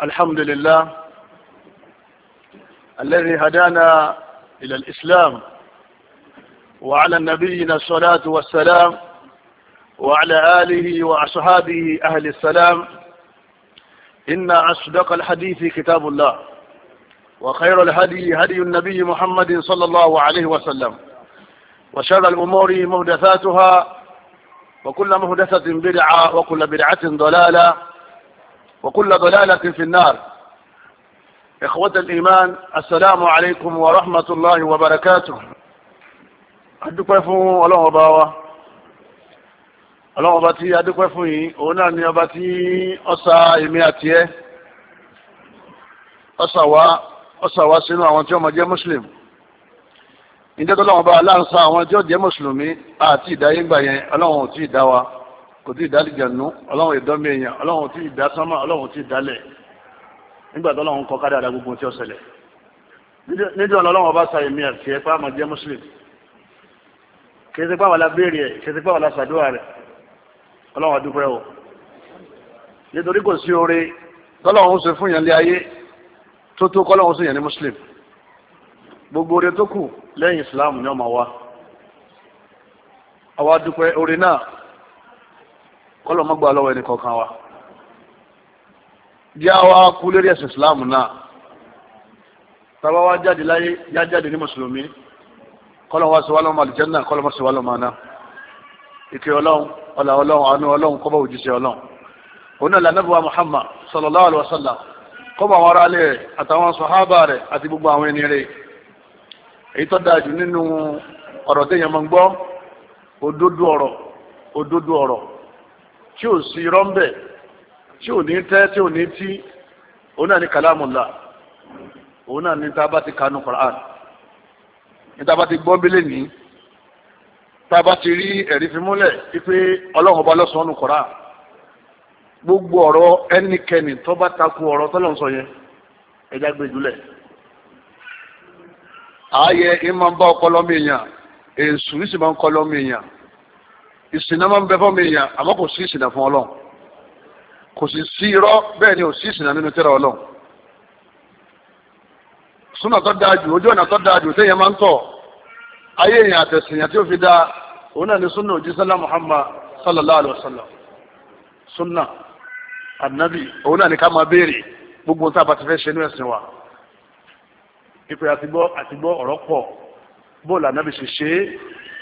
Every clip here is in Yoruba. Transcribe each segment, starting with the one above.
الحمد لله الذي هدانا إلى الإسلام، وعلى نبينا الصلاة والسلام، وعلى آله وأصحابه أهل السلام. إن أصدق الحديث كتاب الله، وخير الهدي هدي النبي محمد صلى الله عليه وسلم، وشر الأمور محدثاتها، وكل محدثة بدعة، وكل بدعة ضلالة، وكل ضلالة في النار. إخوة الإيمان، السلام عليكم ورحمة الله وبركاته. adúpẹ́ fún Ọlọ́run ọba wa. Ọlọ́run ọba tí adúpẹ́ fún yìí, òun náà ni ọba tí ó ṣà èmi àti ẹ́, ó ṣà wá sínú àwọn tí ó máa jẹ́ muslim. Ǹjẹ́ tó lọ́wọ́ bá aláǹsá àwọn tí ó jẹ́ mùsùlùmí àti ìdáyégbà yẹn, Ọlọ́run ò tí ì dá wa, kò tí ì dá lìjànú, Ọlọ́run ìdánmí èèyàn, Ọlọ́run ò tí ì dá sánmà, Ọlọ́run ò tí ì dálẹ̀. Nígbà tó Ọlọ́run kọ kádàrá gbogbo tí ó ṣẹlẹ̀. Níjọ́ Ọlọ́run ọba ṣà èmi àti ẹ́ pé a máa jẹ́ muslim. Kìí pàwọ́ la béèrè ẹ̀, kìí pàwọ́ la ṣàdúrà rẹ̀. Ọlọ́run adúpẹ́ o. Nítorí kò sí oore tọ́lọ́run ṣe fún yẹn lé ayé tó tó kọ́lọ́run sí yẹn ní muslim. Gbogbo oore tó kù lẹ́yìn islam ni ọmọ wa. Àwa dúpẹ́ oore náà kọ́lọ́ mọ́ gbà lọ́wọ́ ẹni kọ̀ọ̀kan wa. Jẹ́ àwa kú lérí ẹ̀sìn islam náà. Tàbá wa jáde láyé, yá jáde ní mùsùlùmí. Kọ́lọ̀ wá sí wá lọ́mọ àlùjánnà, kọ́lọ̀ mọ́ sí wá lọ́mọ àná. Ìkẹ́ Ọlọ́run, ọlá Ọlọ́run, àánú Ọlọ́run, kọ́bọ̀ òjíṣẹ́ Ọlọ́run. Òun náà l'Ànábì wa Muhammad sallallahu alaihi wasallam, kọ́bọ̀ àwọn ará ilé rẹ̀ àtàwọn sàhábà rẹ̀ àti gbogbo àwọn ẹni rẹ̀. Èyí tó dáa jù nínú ọ̀rọ̀ téèyàn máa ń gbọ́, òdodo ọ̀rọ̀ tí ò sí irọ́ ńbẹ̀, tí ò ní tẹ́, tí ò ní tí, òun náà ni kalamullah. Òun náà ni tá a bá ti kanu Qur'an. Níta bá ti gbọ́ bílẹ̀ ní, tá a bá ti rí ẹ̀rí fi múlẹ̀ wípé Ọlọ́run ọba lọ́sàn-án nù Kùránì. Gbogbo ọ̀rọ̀ ẹnikẹ́ni tó bá takú ọ̀rọ̀ tọ́lọ́run sọ yẹn, ẹja gbé jùlẹ̀. Ààyè ìmọ̀ ń bá ọpọlọ mi èèyàn, èsù ìsì máa ń kọlọ mi èèyàn. Ìsìnà máa ń bẹ fún mi èèyàn, àmọ́ kò sí ìsìnà fún Ọlọ́run. Kò sì sí irọ́, bẹ́ẹ̀ ni ò sí ìsìnà nínú tírà Ọlọ́run. Súnà tó dáa jù, ojú ọ̀nà tó dáa jù téèyàn máa ń tọ̀ ayé èèyàn àtẹ̀sìyàn tí ó fi dáa, òun náà ni súnà òjísọ́lá Muhammad sallallahu alaihi wasallam. Súnà ànábì, òun náà ni ká máa béèrè gbogbo tá a bá ti fẹ́ ṣe ní ẹ̀sìn wa. Ìpè àtìgbọ́ ọ̀rọ̀ pọ̀, bóòlù ànábì ṣe ṣe é.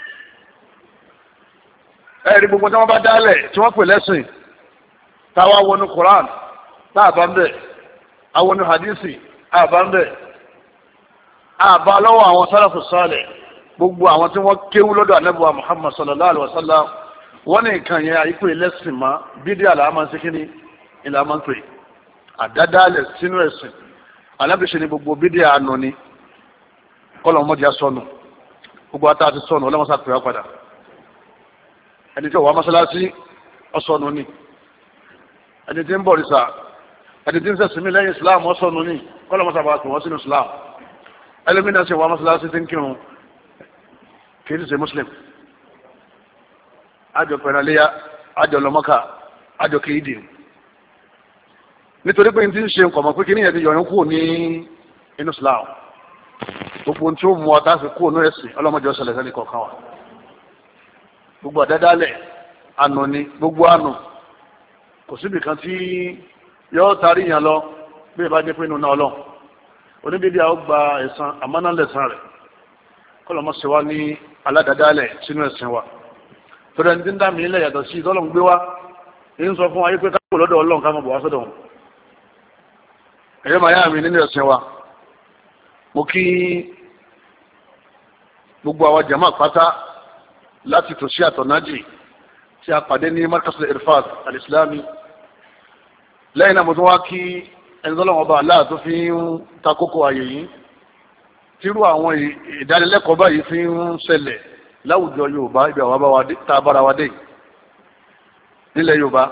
Ẹ̀rí gbogbo tí wọ́n bá dálẹ̀ tí wọ́n pè lẹ́sìn, táwa wọnú Quran, táà bá ń bẹ̀, àwọn hadisi, àbá ń bẹ̀. Àbá lọ́wọ́ àwọn sálàfù sálẹ̀, gbogbo àwọn tí wọ́n kéwú lọ́dọ̀ Ànábì wa Muhammad sallallahu alaihi wasallam, wọ́n ní nǹkan yẹn àyíkú ẹlẹ́sìn má, bídí àlàámà sí kíní ìlàmà ń pè, àdádálẹ̀ sínú ẹ̀sìn. Ànábì ṣe ni gbogbo bídí àánú ni, kọ́lọ̀ mọ́dí asọ́nù, gbogbo ata àti sọ́nù ọlọ́mọsá pè wá padà. Ẹni tí ó wà mọ́sálásí ọ̀sọ́nù ni, ẹni tí ń bọ̀ rìsà, ẹni tí ń sẹ̀sìn mí lẹ́yìn Islam ọ̀sọ́nù ni, kọ́lọ̀ mọ́sá bá pè wọ́n sínú Islam. Ẹlẹ́mìnà ṣe wà mọ́sálásí tí ń kírun kìí ṣe muslim. Àjọ pẹ̀rẹ̀lẹ́yà, àjọ lọ́mọ́ká, àjọ kìídì. Nítorí pé tí ń ṣe nǹkan mọ̀ pé kí ní ẹ̀dí yọ̀yún kúrò ní inú Islam. Gbogbo tí ó mú ọta fi kúrò ní ẹ̀sìn ọlọ́mọdé ọ̀sẹ̀lẹ̀ sẹ́ni kọ̀ọ̀kan wa. Gbogbo àdádálẹ̀ ànú ni, gbogbo ànú. Kò síbì kan tí yọ́ tarí yàn lọ bí ìbá jẹ́ pé inú náà Ọlọ́run. Oníbíbí àwọn gba ẹ̀san àmánálẹ̀sán rẹ̀, kọ́lọ̀mọ́ sí wá ní aládàdálẹ̀ sínú ẹ̀sìn wa. Torí ẹni tí ń dá mi ilẹ̀ yàtọ̀ sí ìtọ́lọ̀ ń gbé wá, èyí ń sọ fún ayé pé káàkó lọ́dọ̀ Ọlọ́run ká mọ̀ bọ̀ wá sọ́dọ̀ wọn. Ẹ̀yọ́ màá yá mi nínú ẹ̀sìn wa. Mo kí gbogbo àwọn jàmáà pátá láti tòsí àtọ̀nájì tí a pàdé ní Markasul Irfad al-Islami. Lẹ́yìn náà mo tún wá kí ẹni tọ́lọ́wọ́ bá aláà tó fi ń takókò ààyè yìí, tírú àwọn ìdánilẹ́kọ̀ọ́ báyìí fi ń ṣẹlẹ̀ láwùjọ Yorùbá ibi àwọn tàbára wa dé nílẹ̀ Yorùbá.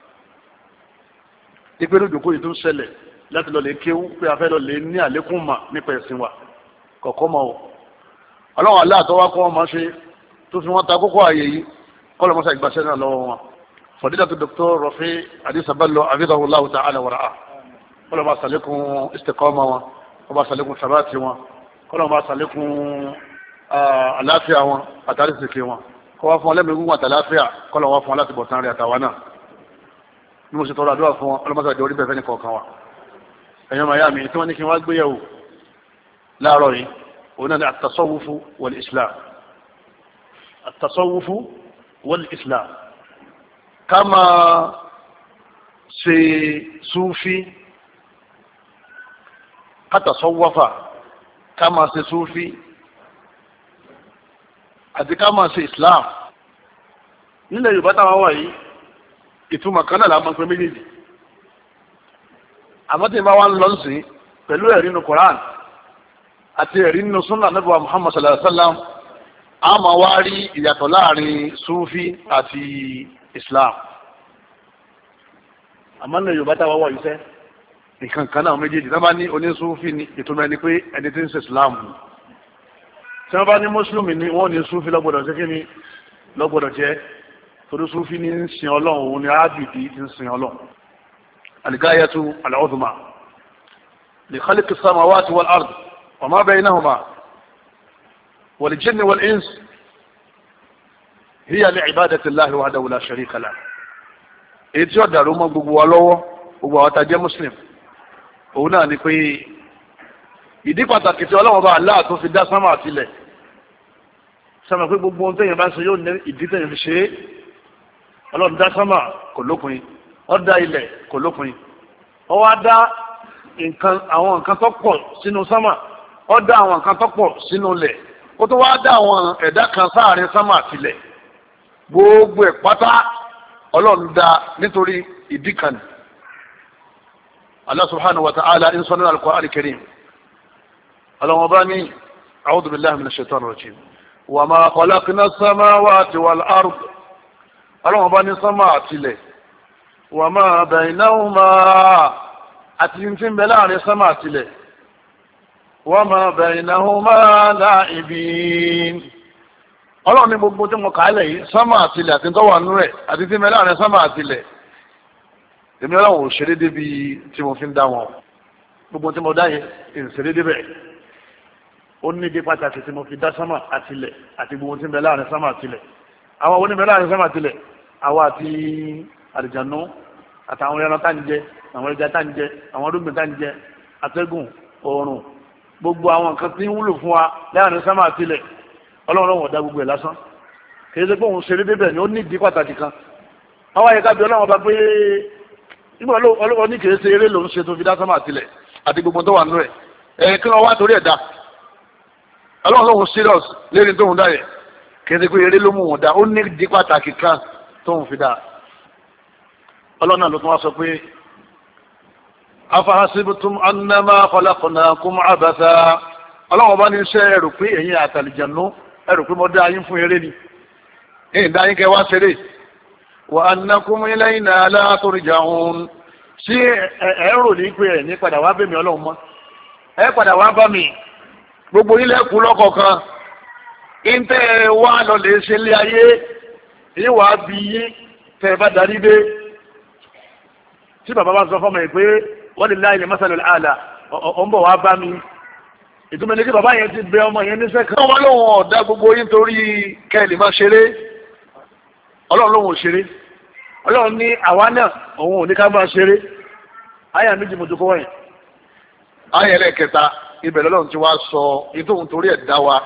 Ìpinnu ìjòkó yìí tó ń ṣẹlẹ̀ láti lọ lè kéwú pé a fẹ́ lọ lè ní àlékún mà nípa ẹ̀sìn wa kọ̀ọ̀kọ́ mọ́ o. Ọlọ́run aláà tó wá kọ́ wọn máa ṣe tó fi wọ́n takókò ààyè yìí kọ́lọ̀ mọ́sá ìgbàṣẹ́ náà lọ́wọ́ wọn. Fadilatu Dr. Rafi Adisa Bello, hafidhahullahu ta'ala wa ra'ah. kọ́lọ̀ bá sàlékún istiqama wọn kọ́lọ̀ bá sàlékún sabati wọn kọ́lọ̀ bá sàlékún àlàáfíà wọn àtàrísìkì wọn kọ́ wá fún ọlẹ́mìí gúngun àtàláfíà kọ́lọ̀ wá fún aláti bọ̀tán rẹ̀ àtàwà náà ní mo sì tọrọ àdúrà fún ọlọ́mọsàdé orí bẹ̀fẹ́ ní kọ̀ọ̀kan wa ẹ̀yọ́ miami tí wọ́n ní kí wọ́n gbéyàwó láàárọ̀ yìí òun náà ni àtàsọ́wúfú wal islam àtàsọ́wúfú wal islam ká máa ṣe súfí kátàsọ́wọ́fà ká máa ṣe súfí àti ká máa ṣe islam nílẹ̀ yorùbá táwọn wà yìí ìtumọ̀ kan náà la máa ń pè méjèèjì àmọ́ tí n bá wà ń lọ sí pẹ̀lú ẹ̀rí nínú Quran àti ẹ̀rí nínú sunna Ànábì wa Muhammad sallallahu alaihi wasallam a máa wá rí ìyàtọ̀ láàrin sufi àti islam àmọ́ nílẹ̀ yorùbá táwọn wà yìí sẹ́ nǹkan kan náà méjèèjì tí wọ́n bá ní onísúfì ní ìtumọ̀ ẹni pé ẹni tí ń ṣe islam tí wọ́n bá ní mùsùlùmí ni wọ́n ní súfì lọ́gbọ̀dọ̀ ṣe kí ni lọ́gbọ̀dọ̀ jẹ́ torí súfì ní ń sin ọlọ́run òun ni ábìdí ti ń sin ọlọ́run al-ghayatu al-uzma li khalqi as-samawati wal-ard wa ma baynahuma wal-jinni wal-ins hiya li'ibadati Allahi wahdahu la sharika lahu èyí tí ó dàrú mọ́ gbogbo wa lọ́wọ́ gbogbo àwọn tá jẹ́ muslim òun náà ni pé ìdí pàtàkì tí ọlọ́run bá Allah tó fi dá sánmà àtilẹ̀ sánmà pé gbogbo ohun tẹ́yìn bá ń ṣe yóò ní ìdí tẹ́yìn fi ṣe é ọlọ́run dá sánmà kò lópin ó dá ilẹ̀ kò lópin ó wá dá àwọn nǹkan tó pọ̀ sínú sánmà ó dá àwọn nǹkan tó pọ̀ sínú ilẹ̀ ó tó wá dá àwọn ẹ̀dá kan sáàrin sánmà àtilẹ̀ gbogbo ẹ̀ pátá ọlọ́run dá nítorí ìdí kan Allah subhanahu wa ta'ala in sọ́nà al-Qur'an al-Karim ọlọ́run bá ní a'udhu billahi minash shaitanir rajim wa ma khalaqna as-samawati wal-ard ọlọ́run bá ní sánmà àtilẹ̀ wa ma baynahuma àti tí ń bẹ láàrin sánmà àtilẹ̀ wa ma baynahuma la'ibin ọlọ́run ní gbogbo tí mo kà á lẹ̀ yìí sánmà àtilẹ̀ àti tó wà nú rẹ̀ àti tí ń bẹ láàrin sánmà àtilẹ̀ èmi ọlọ́run ò ṣeré débi tí mo fi ń dá wọn gbogbo tí mo dá yẹn ìṣeré débẹ̀ ó ní ìdí pàtàkì tí mo fi dá sánmà àtilẹ̀ àti gbogbo tí ń bẹ láàrin sánmà àtilẹ̀ àwọn oníbẹ̀ láàrin sánmà àtilẹ̀ àwa àti àlìjànú àtàwọn ẹran tá ń jẹ àwọn ẹja tá ń jẹ àwọn arúgbìn tá ń jẹ atẹ́gùn oòrùn gbogbo àwọn nǹkan tí ń wúlò fún wa láàrin sánmà àtilẹ̀ ọlọ́run ọ̀dà gbogbo ẹ̀ lásán kì í ṣe pé òun ṣeré débẹ̀ ni ó ní ìdí pàtàkì kan àwọn àyíká bí ọlọ́run ọba pé nígbà ọlọ́run ní kì í ṣe eré lòún ṣe tó fi dá sánmà àtilẹ̀ àti gbogbo tó wà nínú ẹ̀ kí wọ́n wá torí ẹ̀ dá ọlọ́run lóhun serious lérí tóhun dá yẹ kì í ṣe pé eré ló mú wọn dá ó ní ìdí pàtàkì kan tóhun fi dá ọlọ́run náà ló tún wá sọ pé afahasibutum annama khalaqnakum abatha ọlọ́run ọba ní iṣẹ́ ẹrù pé ẹ̀yin àtàlìjànú ẹrù pé mo dá yín fún eré ni ẹ̀yin dá yín kẹ́ wá ṣeré wa annakum ilayna la turja'un sí ẹ̀rọ ní pé ẹ̀ ní padà wá bẹ̀mí ọlọ́run mọ́ ẹ padà wá bá mi gbogbo ilẹ̀ kú lọ́kọ̀ọ̀kan ìntẹ́ wà lọ lè ṣe lé ayé ìwà bí yí tẹ́ bá darí dé tí bàbá bá sọ fọ́mọ ẹ̀ pé walillahi al-masalul a'la ọ̀ ń bọ̀ wá bá mi ìtumọ̀ ní kí bàbá yẹn ti bẹ ọmọ yẹn níṣẹ́ kan wọ́n lóhun ọ̀dá gbogbo yín torí kẹ́lì máa ṣeré ọlọ́run lóhun ò ṣeré ọlọ́run ní àwa náà òun ò ní ká máa ṣeré àyà méjì mo jókòó wọ̀nyí àyà ẹlẹ́kẹta ibẹ̀ lọ́lọ́run ti wá sọ ìtòhun torí ẹ̀ dá wa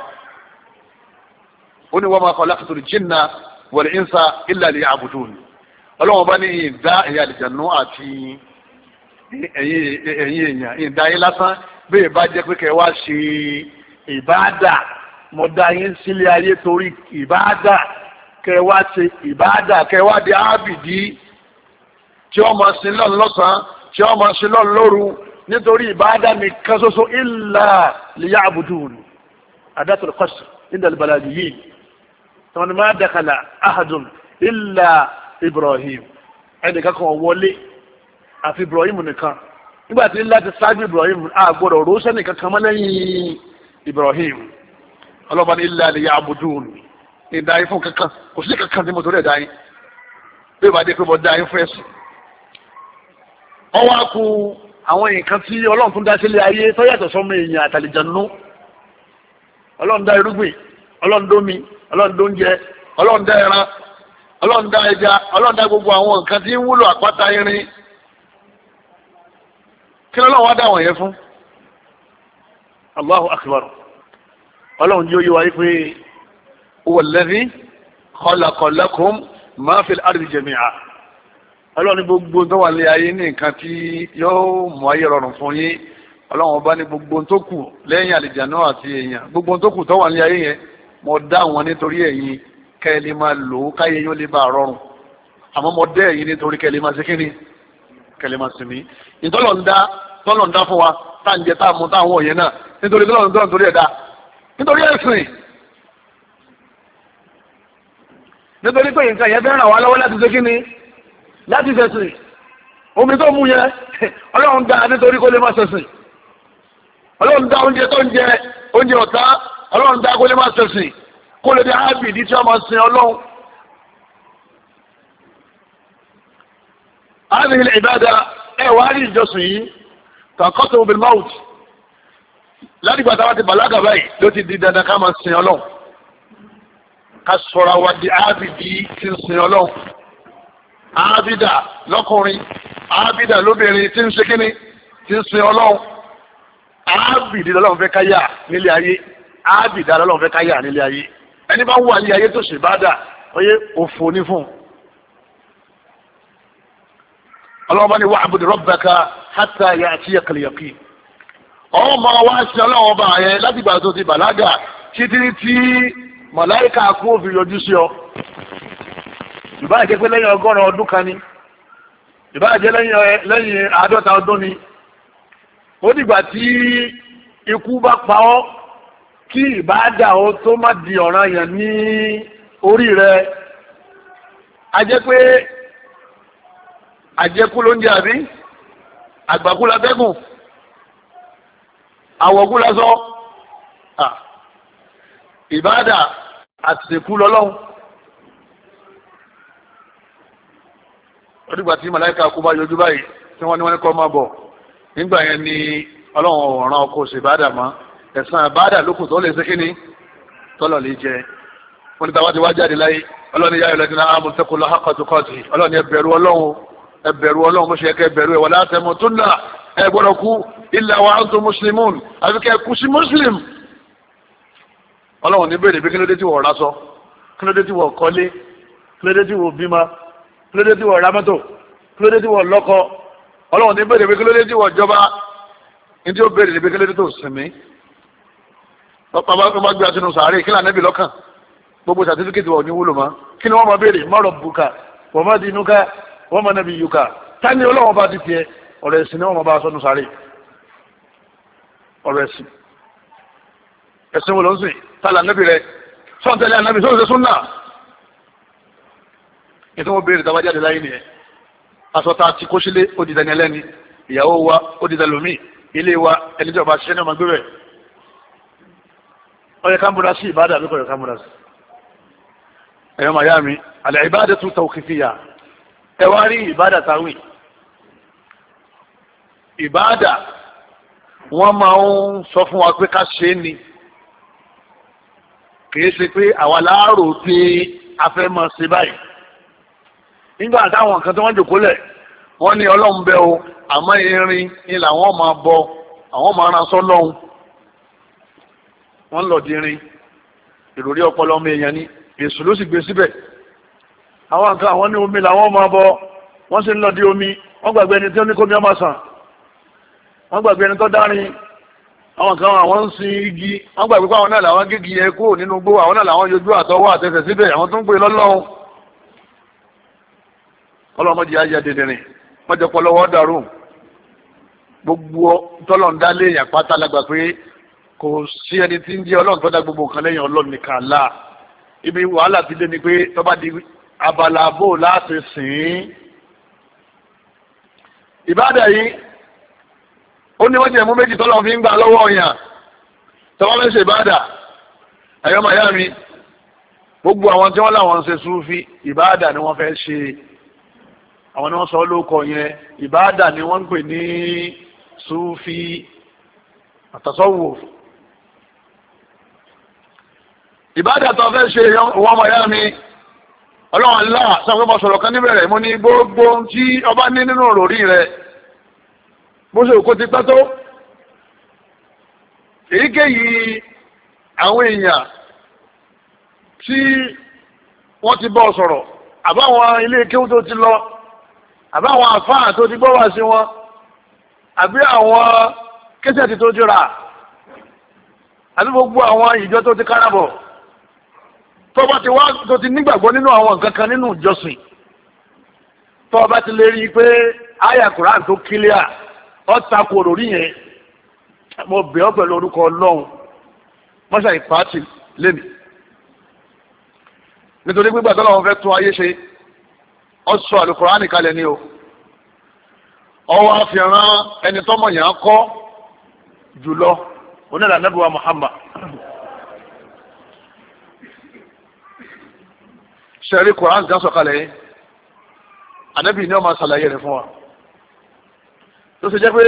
ó ní wa ma khalaqtul jinna wal insa illa liya'budun ọlọ́run bá ní ìdá ẹ̀yà àlìjànú àti ẹ̀yin èèyàn ìdá yín lásán bẹ́ẹ̀ bá jẹ́ pé kẹ́ wá ṣe ìbáàdà mo dá yín sílé ayé torí ìbáàdà kẹ́ wá ṣe ìbáàdà kẹ́ wá di ábìdí tí wọ́n máa sin lọ́nà lọ́sàn-án tí wọ́n máa sin lọ́nà lóru nítorí ìbáàdà nìkan ṣoṣo illa liya'budun adatul qasr inda al-balaghiyin tọ́wọ́n ni ma dakhala ahadun illa Ibrahim ẹnìkan kan wọlé àfi Ibrahim nìkan nígbà tí láti ṣáájú Ibrahim àgbọ̀dọ̀ rọ́ṣẹ́ nìkan kan mọ́ lẹ́yìn Ibrahim ọlọ́ba ní illa liya'budun ìdáyé fún kankan kò sí kankan tí mo torí ẹ̀dáyé bí ìbá dé pé mo dáyé fún ẹ̀sìn wọ́n wá ku àwọn nǹkan tí ọlọ́run tún dá sílé ayé tó yàtọ̀ sọ́mọ èèyàn àtàlìjànú. ọlọ́run dá irúgbìn, ọlọ́run dómi, ọlọ́run dóúnjẹ, ọlọ́run dá ẹran, ọlọ́run dá ẹja, ọlọ́run dá gbogbo àwọn nǹkan tí ń wúlò àpáta irin. kí lọ́lọ́run wá dá àwọn yẹn fún? Allahu akbar. ọlọ́run yóò yé wa pé huwa alladhi khalaqa lakum ma fil ardi jami'a. ọlọ́run ní gbogbo tó wà ní ayé ní nǹkan tí yóò mú ayé rọrùn fún yín. ọlọ́run ọba ní gbogbo tó kù lẹ́yìn àlìjànú àti èèyàn, gbogbo tó kù tó wà ní ayé yẹn mo dá wọn nítorí ẹ̀yin kẹ́ ẹ lè máa lò ó káyé yóò lè bá a rọrùn. àmọ́ mo dẹ́ ẹ̀yin nítorí kẹ́ ẹ lè máa ṣe kíni, kẹ́ ẹ lè máa sinmi. tọ́lọ̀ ń dá fún wa tá à ń jẹ tá à mú tá à ń wọ̀ yẹn náà nítorí tọ́lọ̀ ń dọ́ nítorí ẹ̀dá, nítorí ẹ̀sìn, nítorí pé nǹkan yẹn fẹ́ ràn wá lọ́wọ́ láti ṣe kíni, láti ṣẹ̀sìn. omi tó mú yẹn ọlọ́run dá nítorí kó lè máa ṣẹ̀sìn. ọlọ́run dá oúnjẹ tó ń jẹ oúnjẹ ọ̀tá, ọlọ́run dá kó lè máa ṣẹ̀sìn, kó lè dé ábìdí tí wọ́n máa sin ọlọ́run. هذه العبادة wá rí ìjọsìn yìí kàkọ́tò bil maut. ládìgbà táwa ti bàlágà báyìí ló ti di dandan ká máa sin ọlọ́run, ká sọ̀rọ̀ wa di ábìdí tí ń sin ọlọ́run. ábìdà lọ́kùnrin, ábìdà lóbìnrin tí ń ṣe kíni, tí ń sin ọlọ́run. ábìdí lọ́lọ́run fẹ́ káyà nílé ayé, ábìdá lọ́lọ́run fẹ́ káyà nílé ayé. ẹni bá wà ní ayé tó ṣe bá dà oyé òfò ní fún un. ọlọ́run bá ní wa'bud rabbaka hatta ya'tiyaka al-yaqin. ọ̀hún máa wá sí ọlọ́run ọba yẹn láti gbà tó ti bàlágà títí tí màláìka kú òfin yọjú sí ọ. ìbáà jẹ́ pé lẹ́yìn 100 ọdún kan ni, ìbáà jẹ́ lẹ́yìn 50 ọdún ni. ó dìgbà tí ikú bá pa ọ́ kí ìbáàdà ó tó má di ọ̀ranyàn ní orí rẹ̀. a jẹ́ pé àjẹkú ló ń jẹ àbí àgbàkú la tẹ́gùn, àwọ̀kú la sọ. ìbáàdà àtìsèkú lọ́lọ́run. ó dìgbà tí màláìka kú bá yọjú báyìí tí wọ́n ní kọ́ máa bọ̀. nígbà yẹn ni ọlọ́run ọ̀ràn ọkọ̀ ṣe ìbáàdà mọ́. ẹ̀sán ìbáàdà lókùn tó lè ṣe kíni tọ́lọ̀ lè jẹ. wọ́n ní tàwa ti wá jáde láyé ọlọ́run yá ìlẹ́dínà àmọ́ tẹ́kùn lọ́ haqqa tuqatihi. ọlọ́run ẹ bẹ̀rù ọlọ́run, ẹ bẹ̀rù ọlọ́run bó ṣe kẹ́ bẹ̀rù ẹ̀ wala tamutunna, ẹ gbọ́dọ̀ kú illa wa antum muslimun, àfi kẹ́ kú sí muslim. ọlọ́run ní bèrè bí kí ló dé tí wọ́n ra sọ, kí ló dé tí wọ́n kọ́lé, kí ló dé tí wọ́n bímọ, kí ló dé tí wọ́n ra mọ́tò, kí ló dé tí wọ́n lọ́kọ. ọlọ́run ní bèrè bí kí ló dé tí wọ́n jọba, ní tí ó bèrè bí kí ló dé tó sinmi. bàbá gbé aṣọ sàárè kí lànà bí lọ́kàn gbogbo sàtífíkẹ́tì wọ̀ ní wúlò mọ́. kí ni wọ́n máa bèrè ma rabbuka wa ma dinuka wa ma nabiyyuka. tani ọlọ́wọ́n bá ti tiẹ̀ ọ̀rọ̀ ẹ̀sìn ni wọ́n máa bá aṣọ sàárè. ọ̀rọ̀ ẹ̀sìn wo ló ń sìn tálà nẹ́bì rẹ̀ sọ́ọ̀tẹ́lẹ̀ ànábì sọ́ọ̀tẹ́ súnà. ètò wọn béèrè tàbá jáde láyé nìyẹn. aṣọ ta ti kó sílé ó di dání ẹlẹ́ni, ìyàwó wa ó di dalomi, ilé wa ẹni tí ọba ṣiṣẹ́ ní ọmọ gbé rẹ̀. ó yẹ ká múra sí ìbádà àbíkọ̀ yẹ ká múra sí. ẹ̀yọ́ màyá mi al-ibadatu tawqifiyya. ẹ wá rí ìbádà táwì. ìbádà wọ́n máa ń sọ fún wa pé ká ṣe é ni, kìí ṣe pé àwa láàárò pé a fẹ́ máa ṣe báyìí. nígbà táwọn nǹkan tí wọ́n jòkó lẹ̀ wọ́n ní ọlọ́run bẹ́ o, àmọ́ irin ni làwọn máa bọ, àwọn máa ran sọ́lọ́run. wọ́n lọ di irin, ìròrí ọpọlọ ọmọ èèyàn ni, èṣù ló sì gbé síbẹ̀. àwọn nǹkan àwọn ní omi làwọn máa bọ, wọ́n sì ń lọ di omi. wọ́n gbàgbé ẹni tí ó ní kómi ọmọ sàn, wọ́n gbàgbé ẹni tó dárin. àwọn kan àwọn ń sin igi, wọ́n gbàgbé pé àwọn náà làwọn gígi yẹn kúrò nínú igbó, àwọn náà làwọn yọjú àtọwọ́ àtẹsẹ̀ síbẹ̀, àwọn tó ń pè lọ́lọ́run. ọlọ́mọdé ayé adẹ́dẹ́rìn mọ́jọ pọlọ́wọ́ dàrú. gbogbo tọ́lọ̀ ń dá léèyàn pátá lágbà pé kò sí ẹni tí ń jẹ́ ọlọ́run tó dá gbogbo nǹkan lẹ́yìn ọlọ́run nìkan là. ibi wàhálà ti dé ni pé tó bá di abala bò láti sìn ín. ìbádà yìí ó ní wọ́n jẹ́ mú méjì tọ́lọ́ fi ń gbà lọ́wọ́ ọ̀yàn tọ́wọ́ fẹ́ ṣe ìbádà. ẹ̀yọ́ màyá mi gbogbo àwọn tí wọ́n láwọn ń ṣe súfì ìbádà ni wọ́n fẹ́ ṣe. àwọn ni wọ́n sọ lóko yẹn ìbádà ni wọ́n ń pè ní sufi at-tasawwuf. ìbádà tó fẹ́ ṣe ìwọ́n ọmọ ìyá mi ọlọ́run Allah sọ́kọ́ mọ́ sọ̀rọ̀ kan níbẹ̀rẹ̀ mo ní gbogbo tí ọba ní nínú òròrí rẹ̀ bó ṣe òkú ti pẹ́ tó èyíkéyìí àwọn èèyàn tí wọ́n ti bọ́ sọ̀rọ̀ àbáwọn ilé kéwú tó ti lọ àbáwọn àfáà tó ti gbọ́ wá sí wọn àbí àwọn késẹ̀tì tó ti rà àbí gbogbo àwọn ìjọ tó ti kárabọ̀ tọ́ba ti wá tó ti nígbàgbọ́ nínú àwọn nǹkan kan nínú ìjọsìn tọ́ba ti lè rí i pé àyà Quran tó kílíà ọ̀ta kò lórí yẹn mo bẹ̀ ọ́ pẹ̀lú orúkọ Ọlọ́run mọ́ṣá ìpàtì lẹ́nu nítorí gbígbà tó lọ́wọ́ fẹ́ tún ayé ṣe ọ sọ àlùkùránì kalẹ̀ ni o ọwọ́ àfihàn ẹni tọ́mọ̀ yẹn kọ́ jùlọ onílà nàbíwá Muhammad sẹ́rí Quran kan sọ̀kalẹ̀ yìí ànábì ni ó máa ṣàlàyé rẹ̀ fún wa tó ṣe jẹ́ pé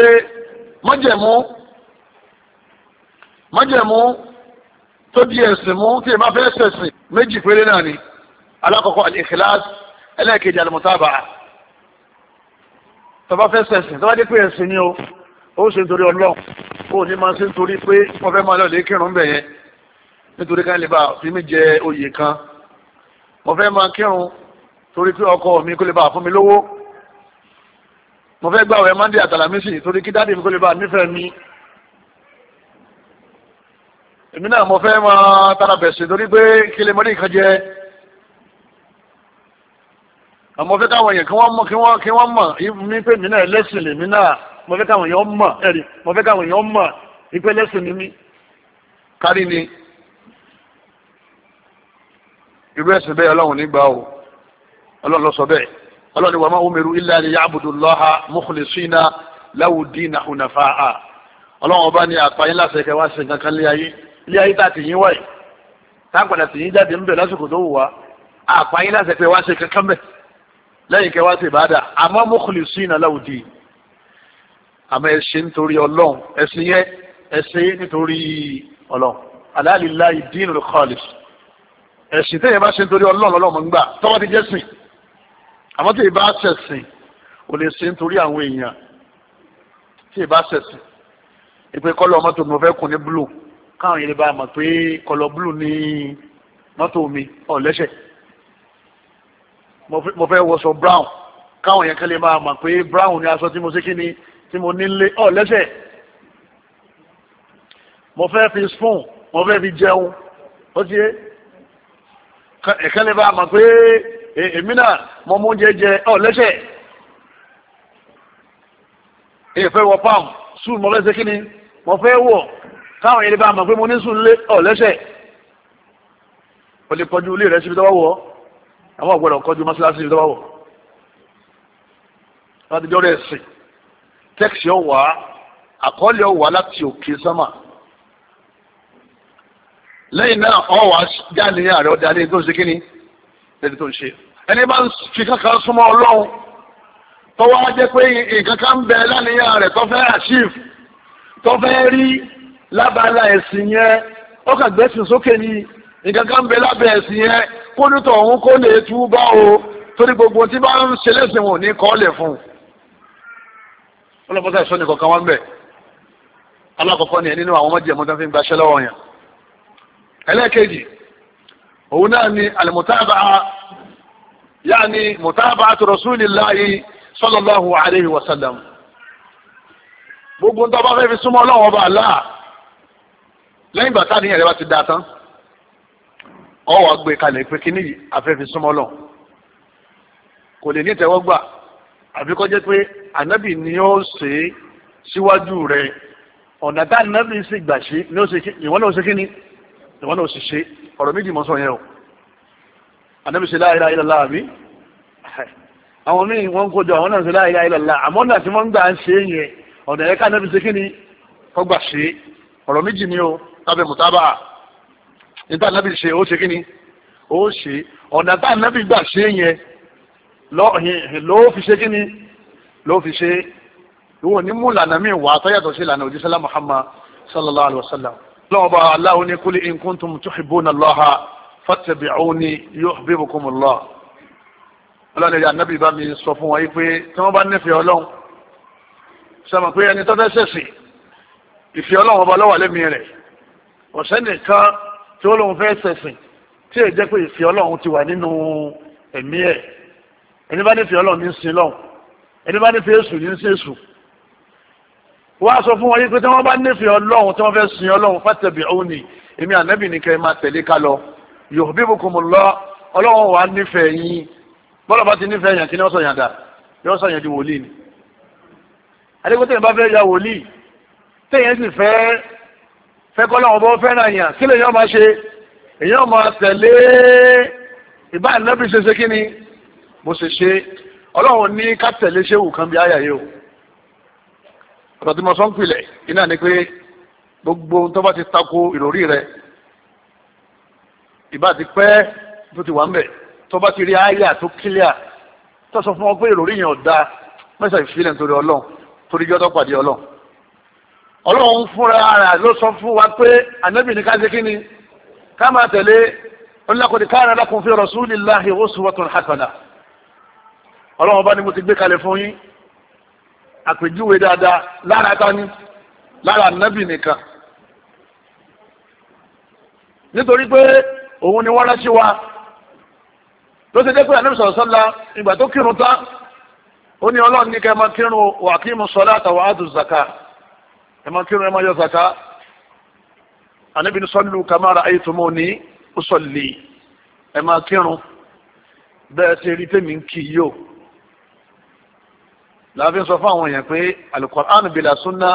májẹ̀mú tó di ẹ̀sìn mú tí ẹ bá fẹ́ ṣẹ̀sìn méjì péré náà ni alákọ̀ọ́kọ́ al-ikhlas ẹlẹ́ẹ̀kejì al-mutaba'a tó bá fẹ́ ṣẹ̀sìn tó bá dé pé ẹ̀sìn ni ó ṣe nítorí Ọlọ́run ó ní máa ṣe nítorí pé wọ́n fẹ́ máa lọ lè kírun bẹ̀ yẹn nítorí ká lè bá fi mí jẹ oyè kan mo fẹ́ máa kírun torí pé ọkọ mi kó lè bá fún mi lówó mo fẹ́ gbààwẹ̀ Monday àtàlàmísì torí kí dáàdì mi kó lè bá nífẹ̀ẹ́ mi èmi náà mo fẹ́ máa tara bẹ̀sẹ̀ torí pé kí lè mọ́rí nǹkan jẹ àmọ́ fẹ́ káwọn èèyàn kí wọ́n mọ̀ ní pé mi náà lẹ́sìn lèmi náà mo fẹ́ káwọn èèyàn mọ̀ ẹ̀rí mo fẹ́ káwọn èèyàn mọ̀ ní pé lẹ́sìn ni mí kárí ni irú ẹ̀sìn bẹ́ẹ̀ Ọlọ́run nígbà o Ọlọ́run ló sọ bẹ́ẹ̀ Ọlọ́run ni wa ma umiru illa liya'budu Allaha mukhlisina lahu dina hunafa'a Ọlọ́run ọba ní àpáyín láti ẹ̀kẹ́ wá sí nǹkan kan ilé ayé tá a ti yín wáyé tá a padà sì yín jáde ń bẹ̀ lásìkò tó wù wá àpáyín láti ẹ̀kẹ́ wá sí kankan bẹ̀ lẹ́yìn kẹ́ wá sí ìbáàdà àmọ́ mukhlisina lahu din àmọ́ ẹ̀sìn nítorí Ọlọ́run ẹ̀sìn yẹn ẹ̀sìn nítorí Ọlọ́run ala lillahi dinul khalis ẹ̀sìn tẹ́yẹ bá ṣe nítorí Ọlọ́run Ọlọ́run ń gbà tọ́wọ́ ti jẹ́ sìn àmọ́ tí ì bá ṣẹ̀sìn kò lè ṣe nítorí àwọn èèyàn tí ì bá ṣẹ̀sìn ìpè kọ́lọ̀ mọ́tò mi mo fẹ́ kùn ní blue káwọn yẹn lè bá mọ̀ pé kọ́lọ̀ blue ní mọ́tò mi ọ̀ lẹ́sẹ̀ mo fẹ́ wọṣọ brown káwọn yẹn kẹ́lẹ́ máa mọ̀ pé brown ní aṣọ tí mo ṣe kí ni tí mo nílé ọ̀ lẹ́sẹ̀ mo fẹ́ fi spoon mo fẹ́ fi jẹun ó ti yé ẹ̀kẹ́lẹ́ bá mọ̀ pé èmi náà mo mú oúnjẹ jẹ ọ̀ lẹ́sẹ̀ èèfẹ́ wọ palm sùn mo fẹ́ ṣe kí ni mo fẹ́ wọ̀ káwọn yẹn bá mọ̀ pé mo ní sùn lé ọ̀ lẹ́sẹ̀ o lè kọjú ilé rẹ síbi tó bá wọ̀ àwọn ọ̀gbọ́dọ̀ kọjú mọ́ṣáláṣí síbi tó bá wọ̀ láti jọ́ rẹ̀ sìn tẹ́kṣì ọ̀wà àkọọ́lẹ̀ ọ̀wà láti òkè sánmà lẹ́yìn náà ọ̀wà jáde ní ààrẹ ọ̀dà lẹ́yìn tó ń ṣe kí ni lẹ́yìn tó ń ṣe ẹni bá ń fi kankan súnmọ́ Ọlọ́run tọ́wọ́ á jẹ́ pé nǹkan kan ń bẹ lánìyàn rẹ̀ tó fẹ́ achieve tó fẹ́ rí lábala ẹ̀sìn yẹn ó kà gbẹ́sìn sókè ní nǹkan kan ń bẹ lábẹ́ ẹ̀sìn yẹn kó nítọ̀ òun kó lè tú bá o torí gbogbo tí bá ń ṣe lẹ́sìn wọn ò ní kọ́ lẹ̀ fún un ọlọ́pàá ìṣọ́ nìkan kan wá ń bẹ̀ alákọ̀ọ́kọ́ ni ẹ̀ nínú àwọn ọmọdé ẹ̀mọ́tán fi ń gbaṣẹ́ lọ́wọ́ yẹn ẹlẹ́ẹ̀kejì òun náà ni al-mutaba'a yaani mutaba'atu rasulillahi sallallahu alayhi wa sallam gbogbo ń tọ́ bá fẹ́ fi súnmọ́ Ọlọ́run ọba Allah lẹ́yìn ìgbà táà níyàn rẹ̀ bá ti dáa tán ọ wà gbé kalẹ̀ pé kíní yìí afẹ́ fi súnmọ́ Ọlọ́run kò lè ní ìtẹ́wọ́gbà àbí kó jẹ́ pé ànábì ni ó ṣe síwájú rẹ̀ ọ̀nà tá ànábì sì gbà ṣe ni ó ṣe ìwọ́n náà ṣe kíní ìwọ́n náà sì ṣe ọ̀rọ̀ méjì mọ́ sọ yẹn o ànábì ṣe la ilaha illallah àbí àwọn míì wọ́n ń kójọ àwọn náà ṣe la ilaha illallah àmọ́ náà tí wọ́n ń gbà ń ṣe yẹn ọ̀nà ẹ̀ka ànábì ṣe kíní kó gbà ṣe ọ̀rọ̀ méjì ni o lábẹ́ mùtábà níta ànábì ṣe ó ṣe kíní ó ṣe ọ̀nà tá ànábì gbà ṣe yẹn ló fi ṣe kíní ló fi ṣe ìwọ ní mú lànà mi wà tó yàtọ̀ sí lànà òjíṣẹ́ Muhammad sallallahu alaihi wasallam. lọ́wọ́ bá aláwo ní kul in kuntum tuhibbuna Allaha fattabi'uni yuhbibkumullah. ọlọ́run ìyá nábì bá mi sọ fún wọn yìí pé tí wọ́n bá nífẹ̀ẹ́ ọlọ́run sọmọ pé ẹni tó fẹ́ ṣẹ̀sìn ìfẹ́ ọlọ́run ọba ló wà lẹ́mìí rẹ̀ ọ̀sẹ́ nìkan tí ó lóun fẹ́ ṣẹ̀sìn tí èyí jẹ́ pé ìfẹ́ ọlọ́run ti wà nínú ẹ̀mí ẹ̀. ẹni bá nífẹ̀ẹ́ ọlọ́run ní sin lọ́hùn ẹni bá nífẹ̀ẹ́ èṣù ní sin èṣù. wọ́n á sọ fún wọn yìí pé tí wọ́n bá nífẹ̀ẹ́ ọlọ́run tí wọ́n fẹ́ sin ọlọ́run fattabi'uni èmi ànábì ní kẹ́ ẹ máa tẹ̀lé ká lọ yuhbibkumullah ọlọ́run wà nífẹ̀ẹ́ yín bọ́lá bá ti nífẹ̀ẹ́ yàn kí ni wọ́n sọ yàn dà yọ́ sọ yàn di wòlíì ni. adékòtò yẹn bá fẹ́ ya wòlíì téèyàn sì fẹ́ kọ́lọ́run bọ́ fẹ́ràn yàn kí lèyàn máa ṣe èyàn máa tẹ̀lé ìbá ànábì ṣe kí ni bó ṣe ṣe ọlọ́run ní ká tẹ̀lé ṣéwù kan bí àyà yìí o ọ̀rọ̀ tí mo sọ ń pilẹ̀ iná ni pé gbogbo tó bá ti tako ìròrí rẹ ìbá ti pẹ́ tó ti wà ń bẹ̀ tó bá ti rí àyà tó kílíà tó sọ fún ọ pé ìròrí yẹn ò da mẹ́sà ìfilẹ̀ nítorí ọlọ́run torí jọ́tọ̀ pàdé ọlọ́run ọlọ́run fúnra rẹ̀ ló sọ fún wa pé ànábì ní ká ṣe kí ni ká máa tẹ̀lé laqad kana lakum fi rasulillahi uswatun hasana ọlọ́run bá ní mo ti gbé kalẹ̀ fún yín àpèjúwe dáadáa lára tání lára nábì nìkan nítorí pé òun ni wọ́n rántí wa ló ṣe jẹ́ pé ànábì sallallahu alaihi wasallam ìgbà tó kírun tán ó ní ọlọ́run ní kẹ́ ẹ máa kírun wa aqimu salata wa atu zaka ẹ máa kírun ẹ máa yọ zaka ànábì ní sallu kama ra'aytumuni usalli ẹ máa kírun bẹ́ẹ̀ ṣe rí tèmi ń kì í yóò láàfin sọ fún àwọn èèyàn pé al-Qur'an bila sunna